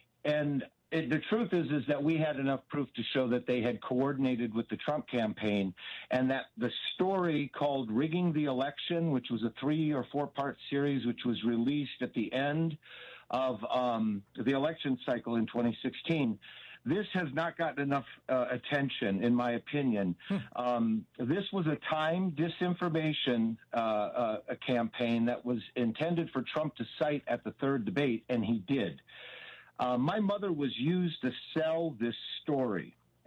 And it, the truth is, is that we had enough proof to show that they had coordinated with the Trump campaign, and that the story called Rigging the Election, which was a three or four part series, which was released at the end of um, the election cycle in twenty sixteen, this has not gotten enough uh, attention, in my opinion. Hmm. Um, this was a timed disinformation uh, uh, a campaign that was intended for Trump to cite at the third debate, and he did. Uh, my mother was used to sell this story,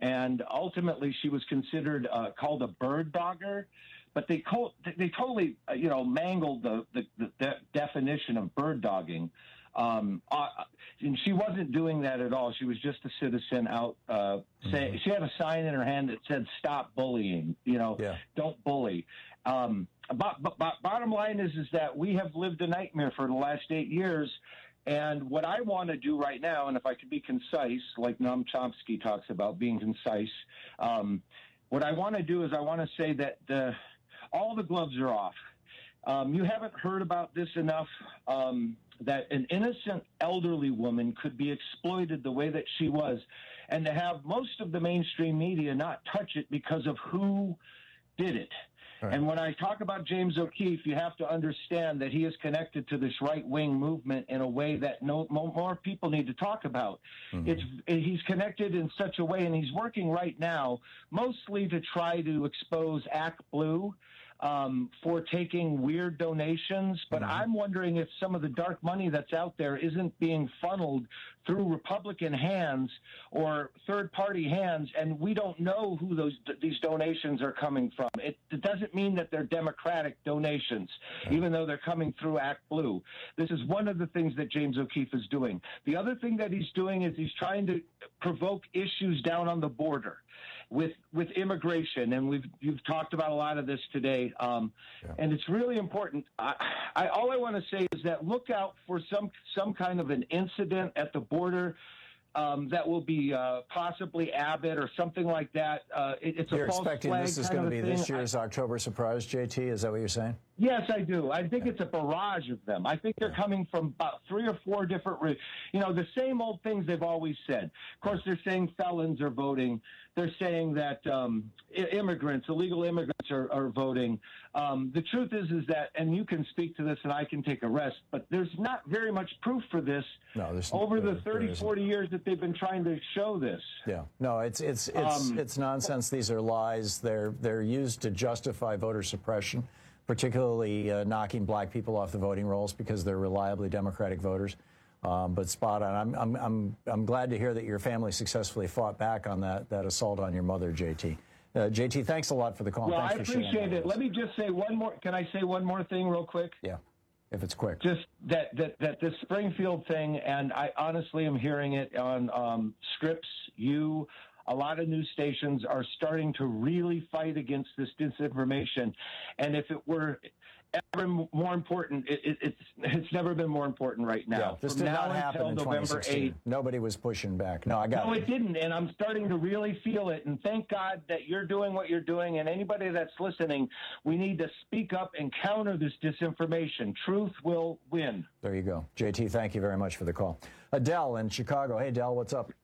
and ultimately she was considered uh, called a bird dogger. But they co- they totally uh, you know mangled the, the, the de- definition of bird dogging. Um, uh, and she wasn't doing that at all. She was just a citizen out. Uh, say, mm-hmm. She had a sign in her hand that said "Stop bullying." You know, yeah. Don't bully. Um, but, but, but bottom line is, is that we have lived a nightmare for the last eight years. And what I want to do right now, and if I could be concise, like Noam Chomsky talks about being concise, um, what I want to do is I want to say that the, all the gloves are off. Um, you haven't heard about this enough, um, that an innocent elderly woman could be exploited the way that she was, and to have most of the mainstream media not touch it because of who did it. Right. And when I talk about James O'Keefe, you have to understand that he is connected to this right-wing movement in a way that no more people need to talk about. Mm-hmm. It's he's connected in such a way, and he's working right now mostly to try to expose Act Blue um, for taking weird donations. But mm-hmm. I'm wondering if some of the dark money that's out there isn't being funneled through Republican hands or third-party hands, and we don't know who those these donations are coming from. It, it doesn't mean that they're Democratic donations, okay. even though they're coming through Act Blue. This is one of the things that James O'Keefe is doing. The other thing that he's doing is he's trying to provoke issues down on the border with with immigration, and we've you've talked about a lot of this today, um, yeah. and it's really important. I, I, all I want to say is that look out for some some kind of an incident at the border um, that will be uh, possibly Abbott or something like that. Uh, it, it's you're a false expecting flag this is kind going to of be thing. this year's I, October surprise, J T? Is that what you're saying? Yes, I do. I think it's a barrage of them. I think they're yeah. coming from about three or four different, re- you know, the same old things they've always said. Of course, they're saying felons are voting. They're saying that um, immigrants, illegal immigrants are, are voting. Um, the truth is, is that, and you can speak to this and I can take a rest, but there's not very much proof for this no, there's, over there, the thirty, forty years that they've been trying to show this. Yeah, no, it's it's it's Um, it's nonsense. These are lies. They're they're used to justify voter suppression, particularly uh, knocking black people off the voting rolls because they're reliably Democratic voters. Um, but spot on. I'm I'm I'm I'm glad to hear that your family successfully fought back on that that assault on your mother, J T. Uh, J T, thanks a lot for the call. Well, thanks I for appreciate it. Let me just say one more. Can I say one more thing real quick? Yeah, if it's quick. Just that that that this Springfield thing, and I honestly am hearing it on um, Scripps. You. A lot of news stations are starting to really fight against this disinformation. And if it were ever more important, it, it, it's it's never been more important right now. Yeah, this From did now not happen in November twenty sixteen. eighth. Nobody was pushing back. No, I got no, it. it didn't. And I'm starting to really feel it. And thank God that you're doing what you're doing. And anybody that's listening, we need to speak up and counter this disinformation. Truth will win. There you go. J T, thank you very much for the call. Adele in Chicago. Hey, Adele, what's up?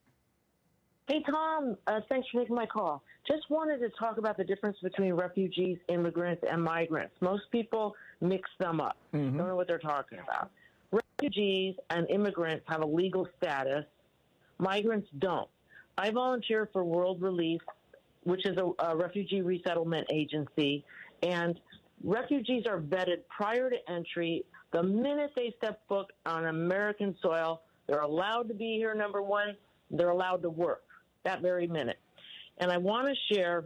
Hey, Tom, uh, thanks for taking my call. Just wanted to talk about the difference between refugees, immigrants, and migrants. Most people mix them up. Mm-hmm. Don't know what they're talking about. Refugees and immigrants have a legal status. Migrants don't. I volunteer for World Relief, which is a, a refugee resettlement agency, and refugees are vetted prior to entry. The minute they step foot on American soil, they're allowed to be here, number one. They're allowed to work that very minute. And I want to share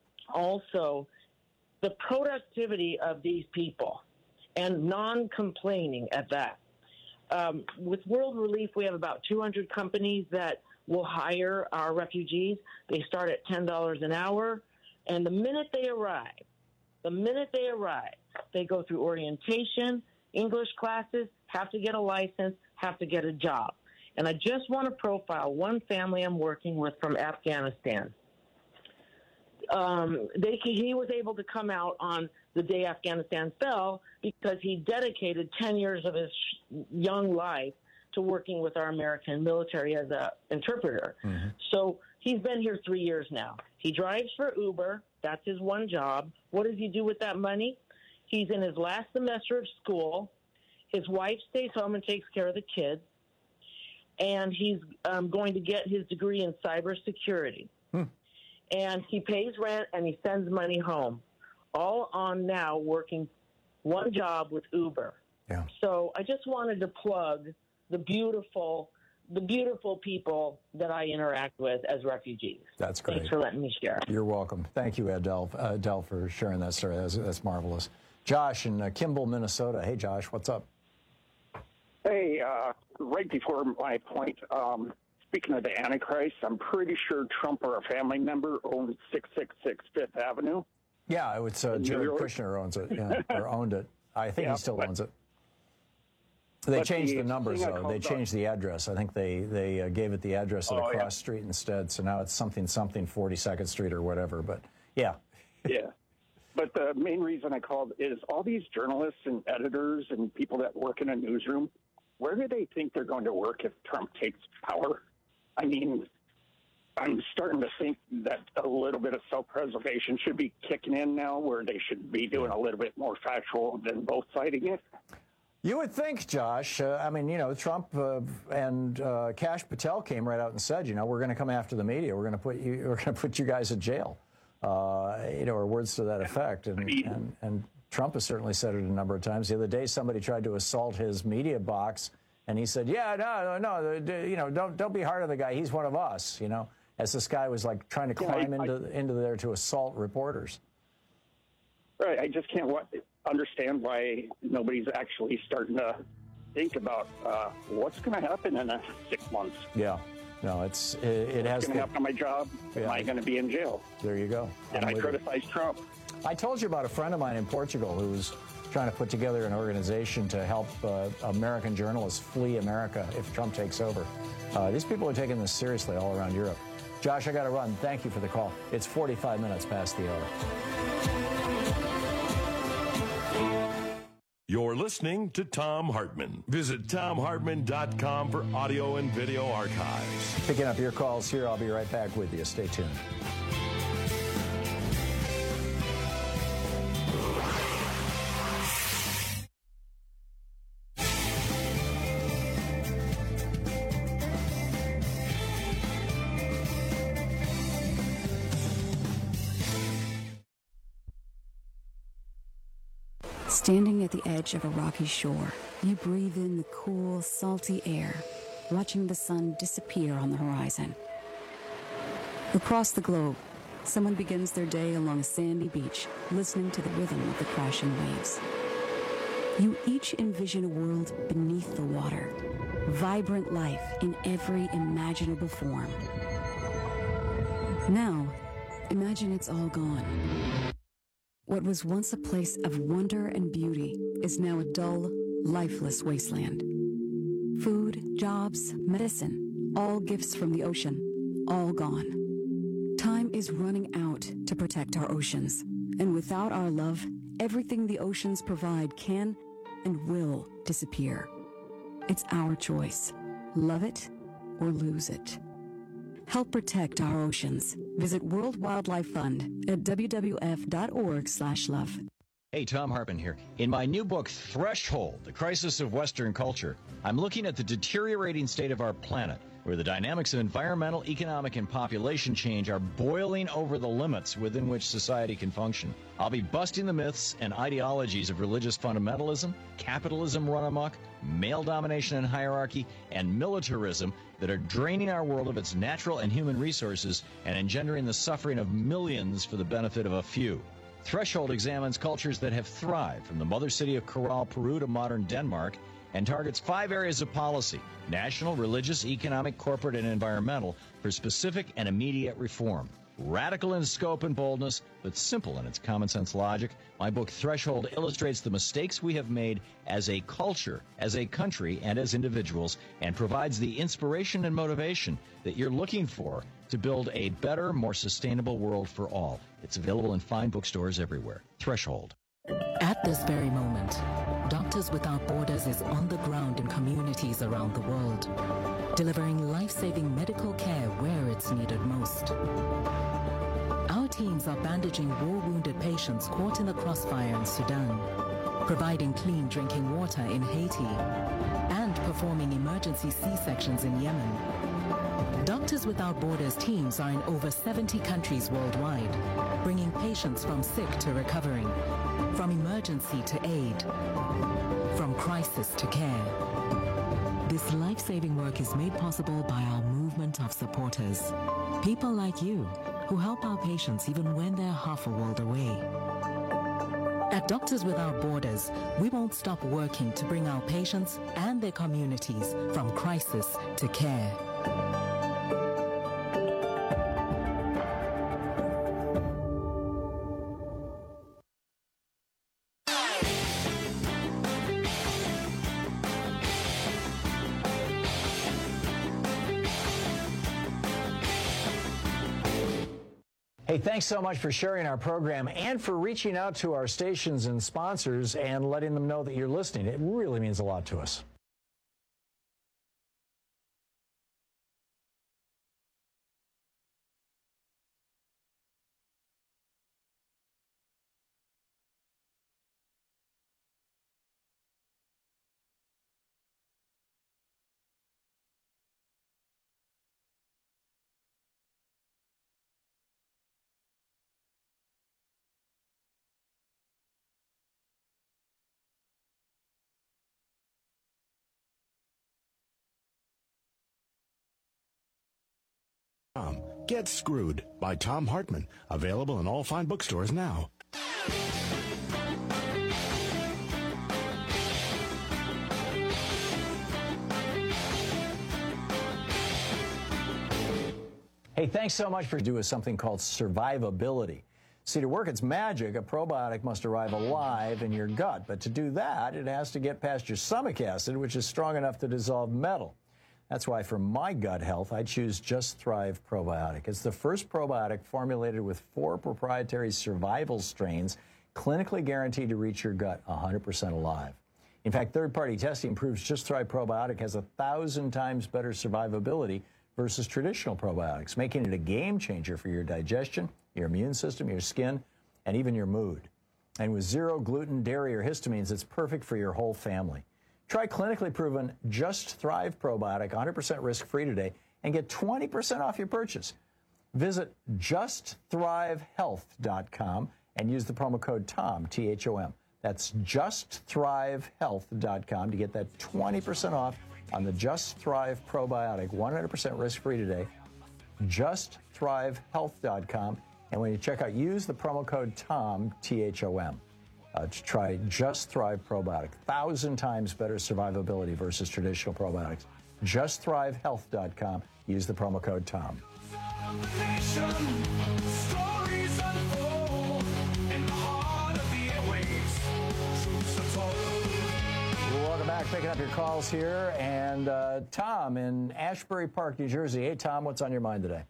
also the productivity of these people and non-complaining at that. Um, with World Relief, we have about two hundred companies that will hire our refugees. They start at ten dollars an hour. And the minute they arrive, the minute they arrive, they go through orientation, English classes, have to get a license, have to get a job. And I just want to profile one family I'm working with from Afghanistan. Um, they, he was able to come out on the day Afghanistan fell because he dedicated ten years of his young life to working with our American military as an interpreter. Mm-hmm. So he's been here three years now. He drives for Uber. That's his one job. What does he do with that money? He's in his last semester of school. His wife stays home and takes care of the kids. And he's um, going to get his degree in cybersecurity. Hmm. And he pays rent and he sends money home, all on now working one job with Uber. Yeah. So I just wanted to plug the beautiful the beautiful people that I interact with as refugees. That's great. Thanks for letting me share. You're welcome. Thank you, Adele, uh, Adele for sharing that story. That's, that's marvelous. Josh in uh, Kimball, Minnesota. Hey, Josh, what's up? Hey, uh, right before my point, um, speaking of the Antichrist, I'm pretty sure Trump or a family member owns six six six Fifth Avenue. Yeah, it's uh, Jared Kushner owns it, yeah, or owned it. I think Yeah, he still but- owns it. They but changed the the numbers, thing I though. called They changed the address. I think they, they uh, gave it the address at Oh, a yeah. cross street instead, so now it's something, something forty-second Street or whatever, but yeah. Yeah. But the main reason I called is all these journalists and editors and people that work in a newsroom, where do they think they're going to work if Trump takes power? I mean, I'm starting to think that a little bit of self-preservation should be kicking in now, where they should be doing a little bit more factual than both siding it. You would think, Josh. Uh, I mean, you know, Trump uh, and uh, Kash Patel came right out and said, you know, we're going to come after the media. We're going to put you. We're going to put you guys in jail. Uh, you know, or words to that effect. And, and and Trump has certainly said it a number of times. The other day, somebody tried to assault his media box, and he said, "Yeah, no, no, no, you know, don't don't be hard on the guy. He's one of us." You know, as this guy was like trying to Yeah, climb I- into into there to assault reporters. Right. I just can't wa- understand why nobody's actually starting to think about uh, what's going to happen in the six months. Yeah. No, it's it, it has. What's going to happen to my job? Yeah. Am I going to be in jail? There you go. Did I'm I with you. criticize Trump? I told you about a friend of mine in Portugal who was trying to put together an organization to help uh, American journalists flee America if Trump takes over. Uh, these people are taking this seriously all around Europe. Josh, I got to run. Thank you for the call. It's forty-five minutes past the hour. You're listening to Thom Hartmann. Visit Thom Hartmann dot com for audio and video archives. Picking up your calls here. I'll be right back with you. Stay tuned. Standing at the edge of a rocky shore, you breathe in the cool, salty air, watching the sun disappear on the horizon. Across the globe, someone begins their day along a sandy beach, listening to the rhythm of the crashing waves. You each envision a world beneath the water, vibrant life in every imaginable form. Now, imagine it's all gone. What was once a place of wonder and beauty is now a dull, lifeless wasteland. Food, jobs, medicine, all gifts from the ocean, all gone. Time is running out to protect our oceans, and without our love, everything the oceans provide can and will disappear. It's our choice. Love it or lose it. Help protect our oceans. Visit World Wildlife Fund at w w f dot org slash love. Hey, Thom Hartmann here. In my new book, Threshold, The Crisis of Western Culture, I'm looking at the deteriorating state of our planet, where the dynamics of environmental, economic, and population change are boiling over the limits within which society can function. I'll be busting the myths and ideologies of religious fundamentalism, capitalism run amok, male domination and hierarchy, and militarism that are draining our world of its natural and human resources and engendering the suffering of millions for the benefit of a few. Threshold examines cultures that have thrived from the mother city of Corral, Peru to modern Denmark, and targets five areas of policy: national, religious, economic, corporate, and environmental, for specific and immediate reform. Radical in scope and boldness, but simple in its common sense logic, my book Threshold illustrates the mistakes we have made as a culture, as a country, and as individuals, and provides the inspiration and motivation that you're looking for to build a better, more sustainable world for all. It's available in fine bookstores everywhere. Threshold. At this very moment, Doctors Without Borders is on the ground in communities around the world, delivering life-saving medical care where it's needed most. Our teams are bandaging war-wounded patients caught in the crossfire in Sudan, providing clean drinking water in Haiti, and performing emergency C-sections in Yemen. Doctors Without Borders teams are in over seventy countries worldwide, bringing patients from sick to recovering, from emergency to aid, from crisis to care. This life-saving work is made possible by our movement of supporters. People like you who help our patients even when they're half a world away. At Doctors Without Borders, we won't stop working to bring our patients and their communities from crisis to care. Hey, thanks so much for sharing our program and for reaching out to our stations and sponsors and letting them know that you're listening. It really means a lot to us. Get Screwed by Tom Hartman. Available in all fine bookstores now. Hey, thanks so much for doing something called survivability. See, to work its magic, a probiotic must arrive alive in your gut. But to do that, it has to get past your stomach acid, which is strong enough to dissolve metal. That's why for my gut health, I choose Just Thrive Probiotic. It's the first probiotic formulated with four proprietary survival strains, clinically guaranteed to reach your gut one hundred percent alive. In fact, third-party testing proves Just Thrive Probiotic has a thousand times better survivability versus traditional probiotics, making it a game changer for your digestion, your immune system, your skin, and even your mood. And with zero gluten, dairy, or histamines, it's perfect for your whole family. Try clinically proven Just Thrive Probiotic, one hundred percent risk-free today, and get twenty percent off your purchase. Visit just thrive health dot com and use the promo code TOM, T H O M. That's just thrive health dot com to get that twenty percent off on the Just Thrive Probiotic, one hundred percent risk-free today. just thrive health dot com. And when you check out, use the promo code TOM, T H O M. Uh, to try Just Thrive Probiotic. Thousand times better survivability versus traditional probiotics. just thrive health dot com. Use the promo code TOM. Welcome back. Picking up your calls here. And uh, Tom in Ashbury Park, New Jersey. Hey, Tom, what's on your mind today?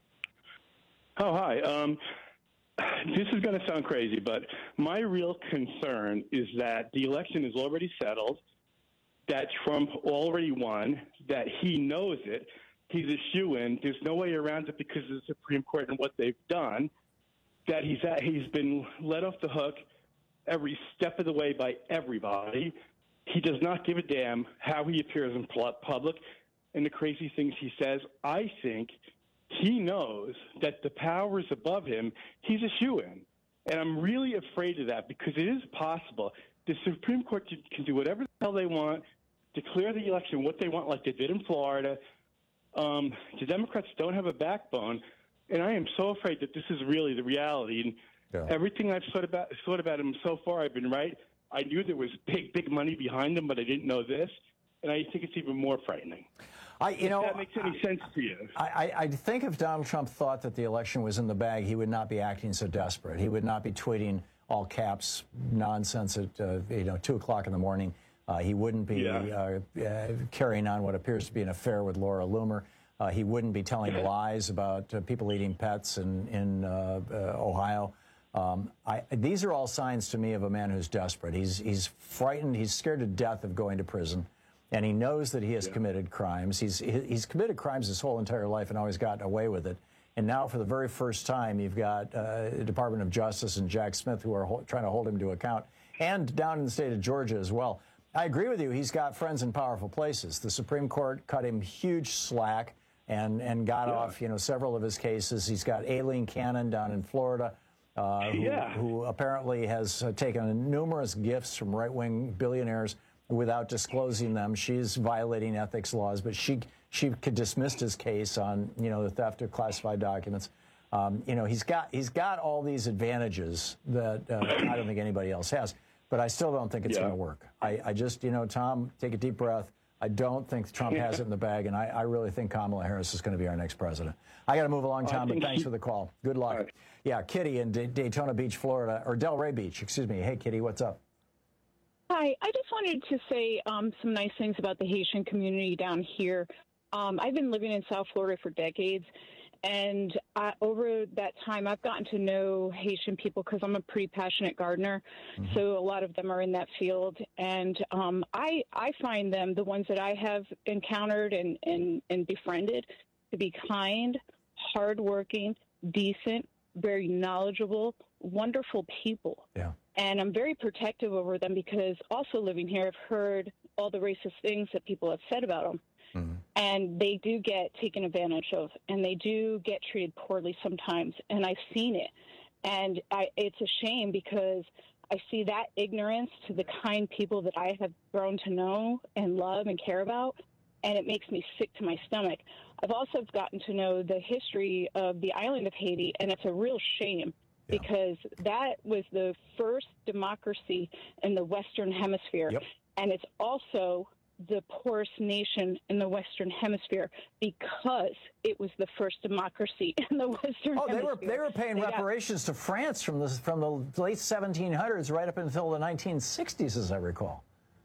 Oh, hi. Um, This is going to sound crazy, but my real concern is that the election is already settled, that Trump already won, that he knows it, he's a shoo-in, there's no way around it because of the Supreme Court and what they've done, that he's at, he's been let off the hook every step of the way by everybody. He does not give a damn how he appears in public and the crazy things he says. I think he knows that the powers above him, he's a shoo-in. And I'm really afraid of that because it is possible. The Supreme Court can, can do whatever the hell they want, declare the election what they want, like they did in Florida. Um, the Democrats don't have a backbone, and I am so afraid that this is really the reality. And yeah. everything I've thought about, thought about him so far, I've been right. I knew there was big, big money behind him, but I didn't know this. And I think it's even more frightening. I, you if know, that makes any sense to you. I, I, I think if Donald Trump thought that the election was in the bag, he would not be acting so desperate. He would not be tweeting all caps nonsense at uh, you know two o'clock in the morning. Uh, he wouldn't be yeah. uh, uh, carrying on what appears to be an affair with Laura Loomer. Uh, he wouldn't be telling lies about uh, people eating pets in in uh, uh, Ohio. Um, I, these are all signs to me of a man who's desperate. He's he's frightened. He's scared to death of going to prison. And he knows that he has yeah. committed crimes. He's he's committed crimes his whole entire life and always gotten away with it. And now, for the very first time, you've got uh, the Department of Justice and Jack Smith who are ho- trying to hold him to account, and down in the state of Georgia as well. I agree with you. He's got friends in powerful places. The Supreme Court cut him huge slack and and got yeah. off, you know, several of his cases. He's got Aileen Cannon down in Florida, uh, who, yeah. who apparently has uh, taken numerous gifts from right-wing billionaires without disclosing them. She's violating ethics laws, but she she could dismiss his case on, you know, the theft of classified documents. Um, you know, he's got he's got all these advantages that uh, I don't think anybody else has, but I still don't think it's Yeah. going to work. I, I just, you know, Tom, take a deep breath. I don't think Trump has it in the bag, and I, I really think Kamala Harris is going to be our next president. I got to move along, Tom, but thanks for the call. Good luck. Right. Yeah, Kitty in D- Daytona Beach, Florida, or Delray Beach, excuse me. Hey, Kitty, what's up? Hi, I just wanted to say um, some nice things about the Haitian community down here. Um, I've been living in South Florida for decades, and I, over that time, I've gotten to know Haitian people because I'm a pretty passionate gardener. Mm-hmm. So a lot of them are in that field, and um, I I find them, the ones that I have encountered and, and, and befriended, to be kind, hardworking, decent, very knowledgeable, wonderful people. Yeah. And I'm very protective over them because also living here, I've heard all the racist things that people have said about them. Mm-hmm. And they do get taken advantage of, and they do get treated poorly sometimes. And I've seen it. And I, it's a shame because I see that ignorance to the kind people that I have grown to know and love and care about, and it makes me sick to my stomach. I've also gotten to know the history of the island of Haiti, and it's a real shame. Yeah. Because that was the first democracy in the Western Hemisphere. Yep. And it's also the poorest nation in the Western Hemisphere because it was the first democracy in the Western oh, Hemisphere. they were they were paying they reparations got, to France from the from the late seventeen hundreds right up until the nineteen sixties, as I recall.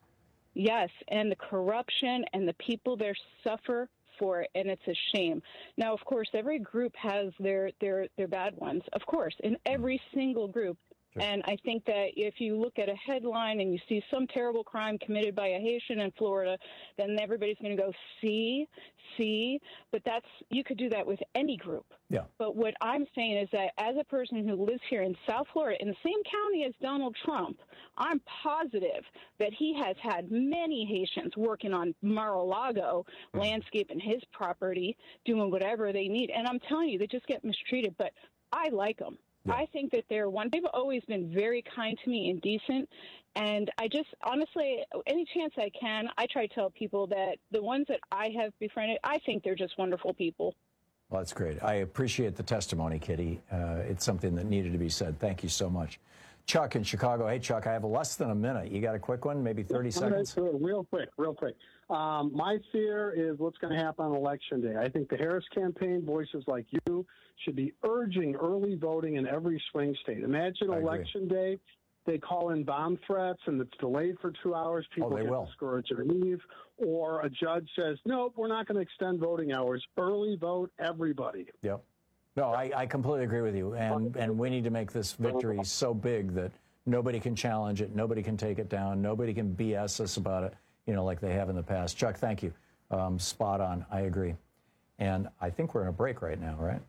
Yes, and the corruption and the people there suffer for it, and it's a shame. Now, of course, every group has their their their bad ones, of course, in every single group. Sure. And I think that if you look at a headline and you see some terrible crime committed by a Haitian in Florida, then everybody's going to go, see, see. But that's you could do that with any group. Yeah. But what I'm saying is that as a person who lives here in South Florida, in the same county as Donald Trump, I'm positive that he has had many Haitians working on Mar-a-Lago, mm-hmm. landscaping his property, doing whatever they need. And I'm telling you, they just get mistreated. But I like them. Yeah. I think that they're one. They've always been very kind to me and decent. And I just, honestly, any chance I can, I try to tell people that the ones that I have befriended, I think they're just wonderful people. Well, that's great. I appreciate the testimony, Kitty. Uh, it's something that needed to be said. Thank you so much. Chuck in Chicago. Hey, Chuck, I have less than a minute. You got a quick one, maybe thirty seconds? Real quick, real quick. Um, my fear is what's going to happen on Election Day. I think the Harris campaign, voices like you, should be urging early voting in every swing state. Imagine I Election agree. Day, they call in bomb threats and it's delayed for two hours. People oh, they get will. discouraged or leave. Or a judge says, nope, we're not going to extend voting hours. Early vote, everybody. Yep. No, I, I completely agree with you. And, and we need to make this victory so big that nobody can challenge it. Nobody can take it down. Nobody can B S us about it, you know, like they have in the past. Chuck, thank you. Um, spot on. I agree. And I think we're in a break right now, right?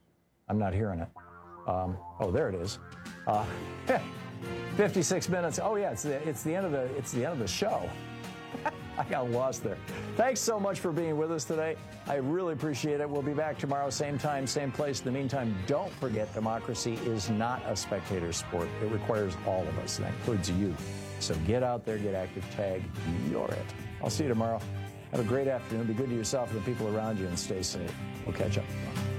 I'm not hearing it. Um, oh, there it is. Uh, fifty-six minutes. Oh, yeah, it's the, it's the end of the it's the end of the show. I got lost there. Thanks so much for being with us today. I really appreciate it. We'll be back tomorrow, same time, same place. In the meantime, don't forget democracy is not a spectator sport. It requires all of us. That includes you. So get out there, get active, tag, you're it. I'll see you tomorrow. Have a great afternoon. Be good to yourself and the people around you, and stay safe. We'll catch up.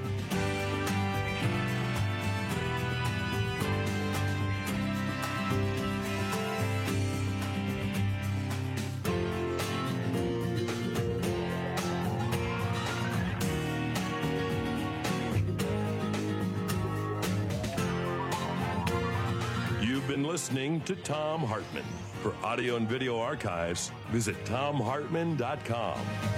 Listening to Thom Hartmann. For audio and video archives, visit thom hartmann dot com.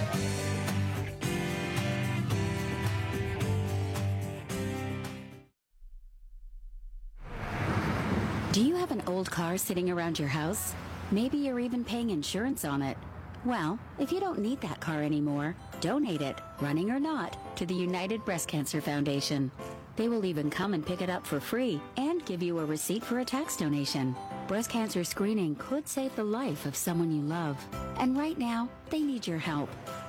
Do you have an old car sitting around your house? Maybe you're even paying insurance on it. Well, if you don't need that car anymore, donate it, running or not, to the United Breast Cancer Foundation. They will even come and pick it up for free and give you a receipt for a tax donation. Breast cancer screening could save the life of someone you love. And right now, they need your help.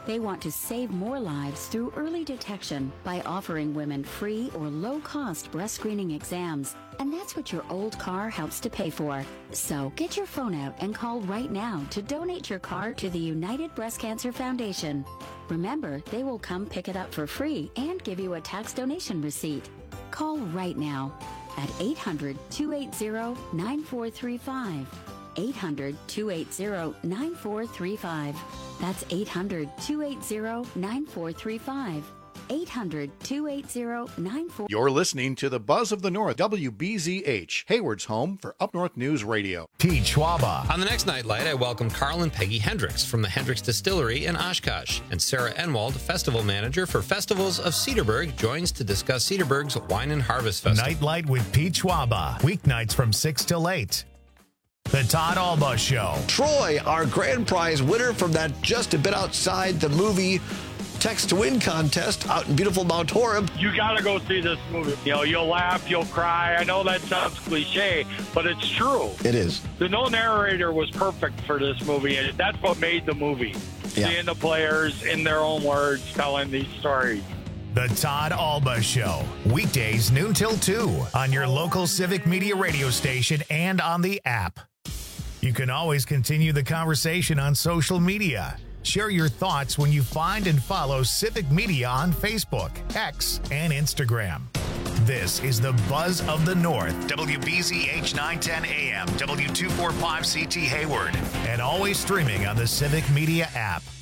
They want to save more lives through early detection by offering women free or low-cost breast screening exams. And that's what your old car helps to pay for. So get your phone out and call right now to donate your car to the United Breast Cancer Foundation. Remember, they will come pick it up for free and give you a tax donation receipt. Call right now at eight hundred, two eight zero, nine four three five. eight hundred, two eight zero, nine four three five. That's eight hundred, two eight zero, nine four three five. eight hundred, two eight zero, nine four. You're listening to the Buzz of the North, W B Z H, Hayward's home for Up North News Radio. Pete Schwaba. On the next Nightlight, I welcome Carl and Peggy Hendricks from the Hendricks Distillery in Oshkosh, and Sarah Enwald, festival manager for Festivals of Cedarburg, joins to discuss Cedarburg's Wine and Harvest Festival. Nightlight with Pete Schwaba, weeknights from six till eight. The Todd Alba Show. Troy, our grand prize winner from that Just a Bit Outside the Movie Text to Win contest out in beautiful Mount Horeb. You got to go see this movie. You know, you'll laugh, you'll cry. I know that sounds cliche, but it's true. It is. The no narrator was perfect for this movie, and that's what made the movie. Yeah. Seeing the players in their own words telling these stories. The Todd Alba Show, weekdays noon till two on your local Civic Media radio station and on the app. You can always continue the conversation on social media. Share your thoughts when you find and follow Civic Media on Facebook, X, and Instagram. This is the Buzz of the North, W B Z H nine ten A M, W two forty-five C T Hayward, and always streaming on the Civic Media app.